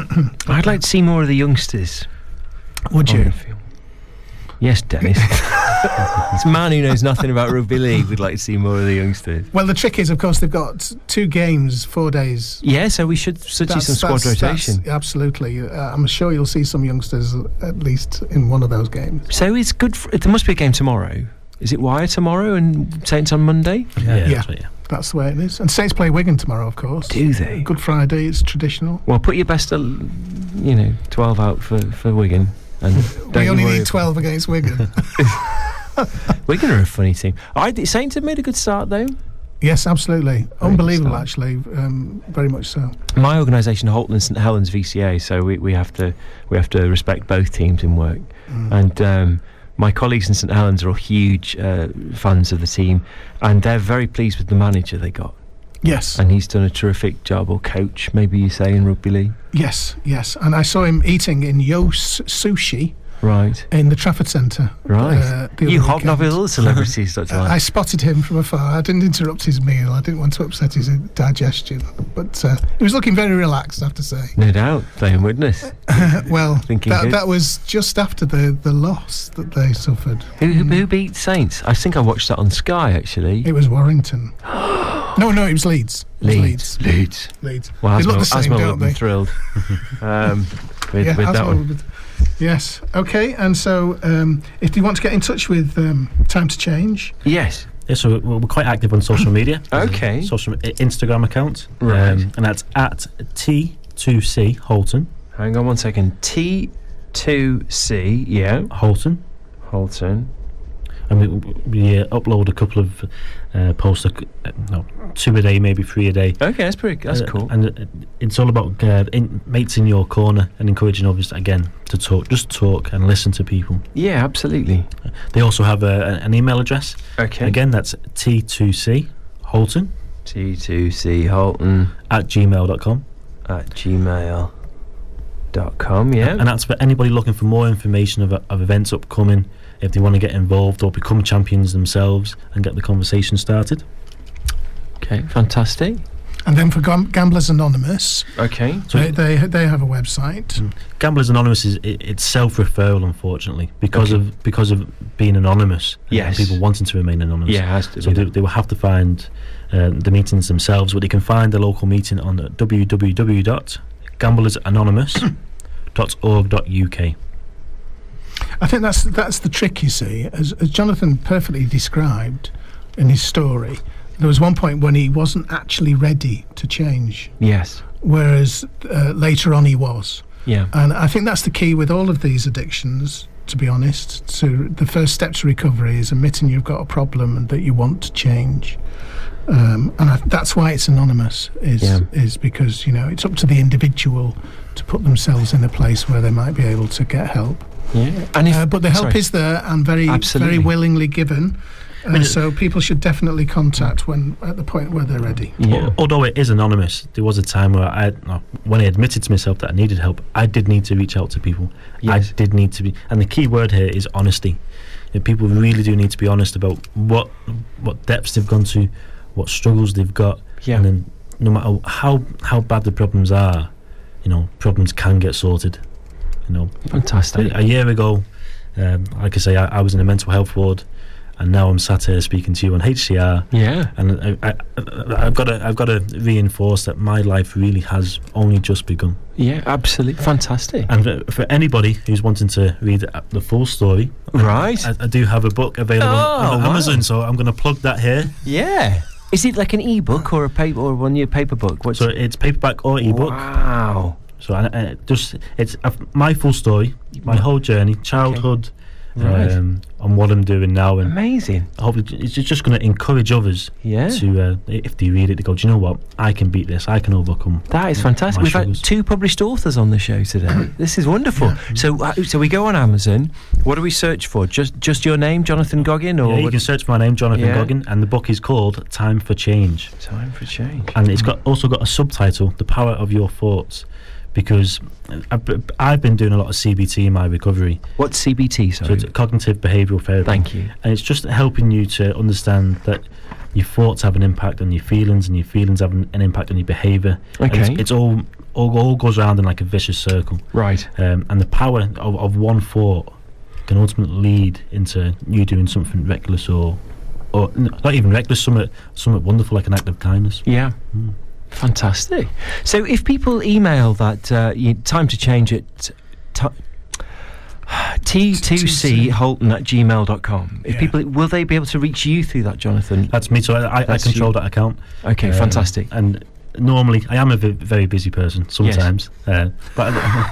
I'd like to see more of the youngsters. Would on you? the field. Yes, Dennis. This man who knows nothing about rugby league would like to see more of the youngsters. Well, the trick is, of course, they've got two games, four days. Yeah, so we should, should see some squad that's- rotation. that's- absolutely. Uh, I'm sure you'll see some youngsters at least in one of those games. So it's good. For, there must be a game tomorrow. Is it Wire tomorrow and Saints on Monday? Yeah, Yeah. That's right, yeah. That's the way it is. And Saints play Wigan tomorrow, of course. Do they? Good Friday, it's traditional. Well, put your best, uh, you know, twelve out for, for Wigan. And don't We you only worry need twelve against Wigan. about- Wigan are a funny team. I th- Saints have made a good start though. Yes, absolutely. good Unbelievable, start. actually. Um, very much so. My organisation, Holton and St Helens V C A, so we, we have to we have to respect both teams in work. Mm. And um, my colleagues in St Helens are all huge uh, fans of the team, and they're very pleased with the manager they got. Yes, And he's done a terrific job, or coach, maybe you say, in rugby league. yes, yes. And I saw him eating in Yo's Sushi Right, in the Trafford Centre. right. uh, the you other hobnob with weekend. all the celebrities, Doctor Uh, Lang. I spotted him from afar. I didn't interrupt his meal. I didn't want to upset his uh, digestion. But uh, he was looking very relaxed, I have to say. No doubt, playing witness. Well, Thinking that, good. that was just after the, the loss that they suffered. Who, who, who beat Saints? I think I watched that on Sky, actually. It was Warrington. no, no, it was Leeds. It was Leeds. Leeds. Leeds. Well, They look Asmo, the same, Asmo would don't have been they? thrilled um, with, Yeah, with that Asmo one. would- Yes. Okay. And so, um, if you want to get in touch with um, Time to Change, Yes. Yeah, so we're, we're quite active on social media. There's a Okay. Social i- Instagram account. Right. Um, and that's at T two C Holton. Hang on one second. T two C, yeah. Holton. Holton. And we, we uh, upload a couple of uh, posts, uh, no, two a day, maybe three a day. Okay, that's pretty. That's Uh, cool. And uh, it's all about uh, in, mates in your corner and encouraging others, again, to talk, just talk and listen to people. Yeah, absolutely. They also have a, an email address. Okay. Again, that's T two C Holton T two C Holton at gmail dot com. at gmail dot com. Yeah. And that's for anybody looking for more information of, of events upcoming, if they want to get involved or become champions themselves and get the conversation started. Okay, fantastic. and then for Gam- Gamblers Anonymous, Okay. So they, they they have a website. Mm. Gamblers Anonymous is it, it's self-referral, unfortunately, because Okay. of because of being anonymous. and Yes. people wanting to remain anonymous. Yeah, it has to So be they, done. they will have to find uh, the meetings themselves, but they can find the local meeting on w w w dot gamblers anonymous dot org dot u k. I think that's that's the trick, you see, as, as Jonathan perfectly described in his story. There was one point when he wasn't actually ready to change, Yes. whereas uh, later on he was. Yeah. And I think that's the key with all of these addictions, to be honest. To the first step to recovery is admitting you've got a problem and that you want to change. Um, and I, that's why it's anonymous, is Yeah. is because, you know, it's up to the individual to put themselves in a place where they might be able to get help. Yeah. And if Uh, but the help sorry. is there and very Absolutely. very willingly given. Uh, mean, it- so people should definitely contact when at the point where they're ready. Yeah. Al- Although it is anonymous, there was a time where I, no, when I admitted to myself that I needed help, I did need to reach out to people. Yes. I did need to be, and the key word here is honesty. You know, people really do need to be honest about what what depths they've gone to, what struggles they've got, Yeah. and then no matter how how bad the problems are, you know, problems can get sorted. You know, Fantastic. a, a year ago, um, like I say, I, I was in a mental health ward, and now I'm sat here speaking to you on H C R. Yeah. And I, I, I've got to, I've got to reinforce that my life really has only just begun. Yeah. Absolutely fantastic. And for, for anybody who's wanting to read the full story, Right. I, I do have a book available Oh, on wow. Amazon, so I'm going to plug that here. Yeah. Is it like an e-book or a paper or one year paper book? What's So it's paperback or ebook. Wow. So I, I just it's uh, my full story, my whole journey, childhood, Right. um, on what I'm doing now, and amazing. hopefully it's just going to encourage others Yeah. to, uh, if they read it, to go, do you know what? I can beat this. I can overcome. That is fantastic. my We've struggles." had two published authors on the show today. This is wonderful. So, uh, so we go on Amazon. What do we search for? Just, just your name, Jonathan Goggin, or Yeah, you what- can search for my name, Jonathan Yeah. Goggin, and the book is called Time for Change. Time for Change. And it's got also got a subtitle, The Power of Your Thoughts, because I've, I've been doing a lot of C B T in my recovery. What's C B T? So Sorry. it's cognitive behavioural therapy. Thank you. And it's just helping you to understand that your thoughts have an impact on your feelings, and your feelings have an, an impact on your behaviour. And Okay. It's, it's all, all all goes around in like a vicious circle. Right. Um, and the power of, of one thought can ultimately lead into you doing something reckless or, or n- not even reckless, something, something wonderful like an act of kindness. Yeah. Mm. Fantastic. So if people email that uh, you, time to change it t- T two C Holton at gmail dot com. If Yeah. people, will they be able to reach you through that, Jonathan? That's me, so I, I, I That's control you. that account. Okay, Um, fantastic. And normally, I am a v- very busy person sometimes, uh, but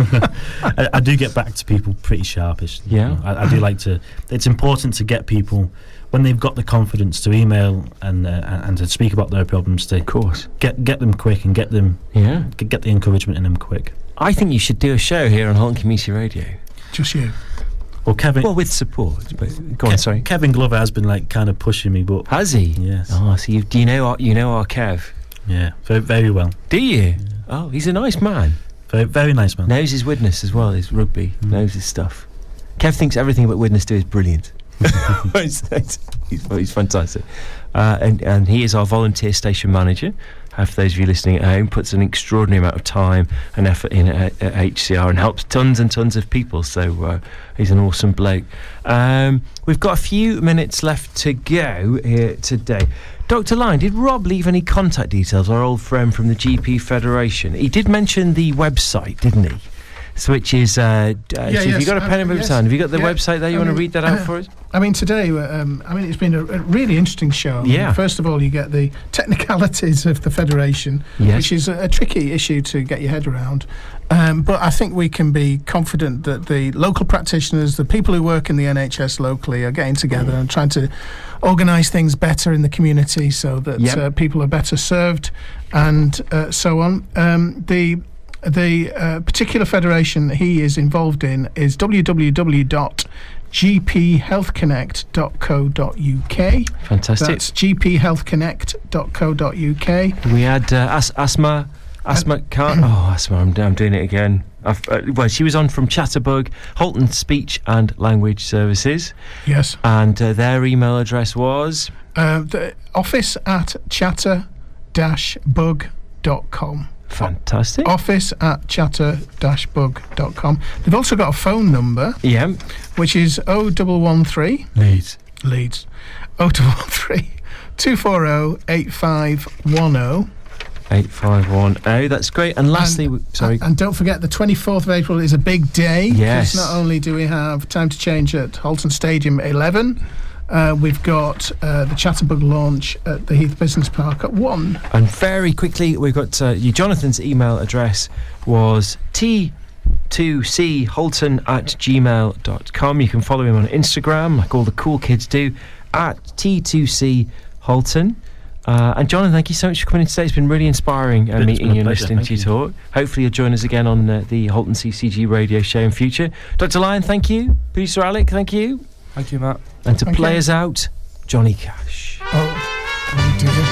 I, I do get back to people pretty sharpish. you Yeah. know. I, I do like to. It's important to get people when they've got the confidence to email and uh, and to speak about their problems. To Of course. get get them quick and get them Yeah. g- get the encouragement in them quick. I think you should do a show here on Holton Community Radio. Just you. Well, Kevin. Well, with support. But go on, Ke- sorry. Kevin Glover has been like kind of pushing me, but Has he? yes, Oh, so you, do you know our, you know our Kev? yeah, very very well, Do you? Oh, he's a nice man. very very nice man. Knows his Widnes as well, his rugby. Mm. Knows his stuff. Kev thinks everything about Widnes do is brilliant. It's- it's- he's, he's fantastic. Uh, and, and he is our volunteer station manager. Uh, for those of you listening at home, puts an extraordinary amount of time and effort in at, at H C R and helps tons and tons of people. So uh, he's an awesome bloke. Um, we've got a few minutes left to go here today. Doctor Lyon, did Rob leave any contact details, our old friend from the G P Federation? He did mention the website, didn't he? So which is, uh, d- uh, Yeah, so have you yes, got a pen uh, and paper yes. sign? Have you got the Yeah. website there? You I want to mean, read that out uh, for us? I mean, today, um, I mean, it's been a, a really interesting show. Yeah. First of all, you get the technicalities of the Federation, Yes. which is a, a tricky issue to get your head around. Um, but I think we can be confident that the local practitioners, the people who work in the N H S locally, are getting together and trying to organise things better in the community so that Yep. uh, people are better served and uh, so on. Um, the the uh, particular federation he is involved in is w w w dot g p health connect dot co dot u k. Fantastic. That's g p health connect dot co dot u k. We had uh, As- Asma, Asma Khan. Oh, Asma, I'm, I'm doing it again. I've, uh, well, she was on from Chatterbug, Holton Speech and Language Services, Yes. and uh, their email address was. Uh, the office at chatter dash bug dot com. Fantastic. Office at chatter dash bug dot com. They've also got a phone number, Yeah. which is oh one one three Leeds. Leeds. oh one one three two four oh eight five one oh. eight five one oh. That's great. And lastly, And- we, sorry. And don't forget, the twenty-fourth of April is a big day. Yes. 'cause not only do we have Time to Change at Holton Stadium at eleven, uh, we've got uh, the Chatterbug launch at the Heath Business Park at one. And very quickly, we've got uh, your Jonathan's email address was T two C Holton at gmail dot com. You can follow him on Instagram, like all the cool kids do, at T two C Holton. Uh, and Jonathan, thank you so much for coming in today. It's been really inspiring uh, It's meeting been a you and pleasure, listening thank to you you. talk. Hopefully you'll join us again on uh, the Holton C C G radio show in future. Doctor Lyon, thank you. Producer Alec, thank you. Thank you, Matt. And to Thank play you. us out, Johnny Cash. Oh, we did it.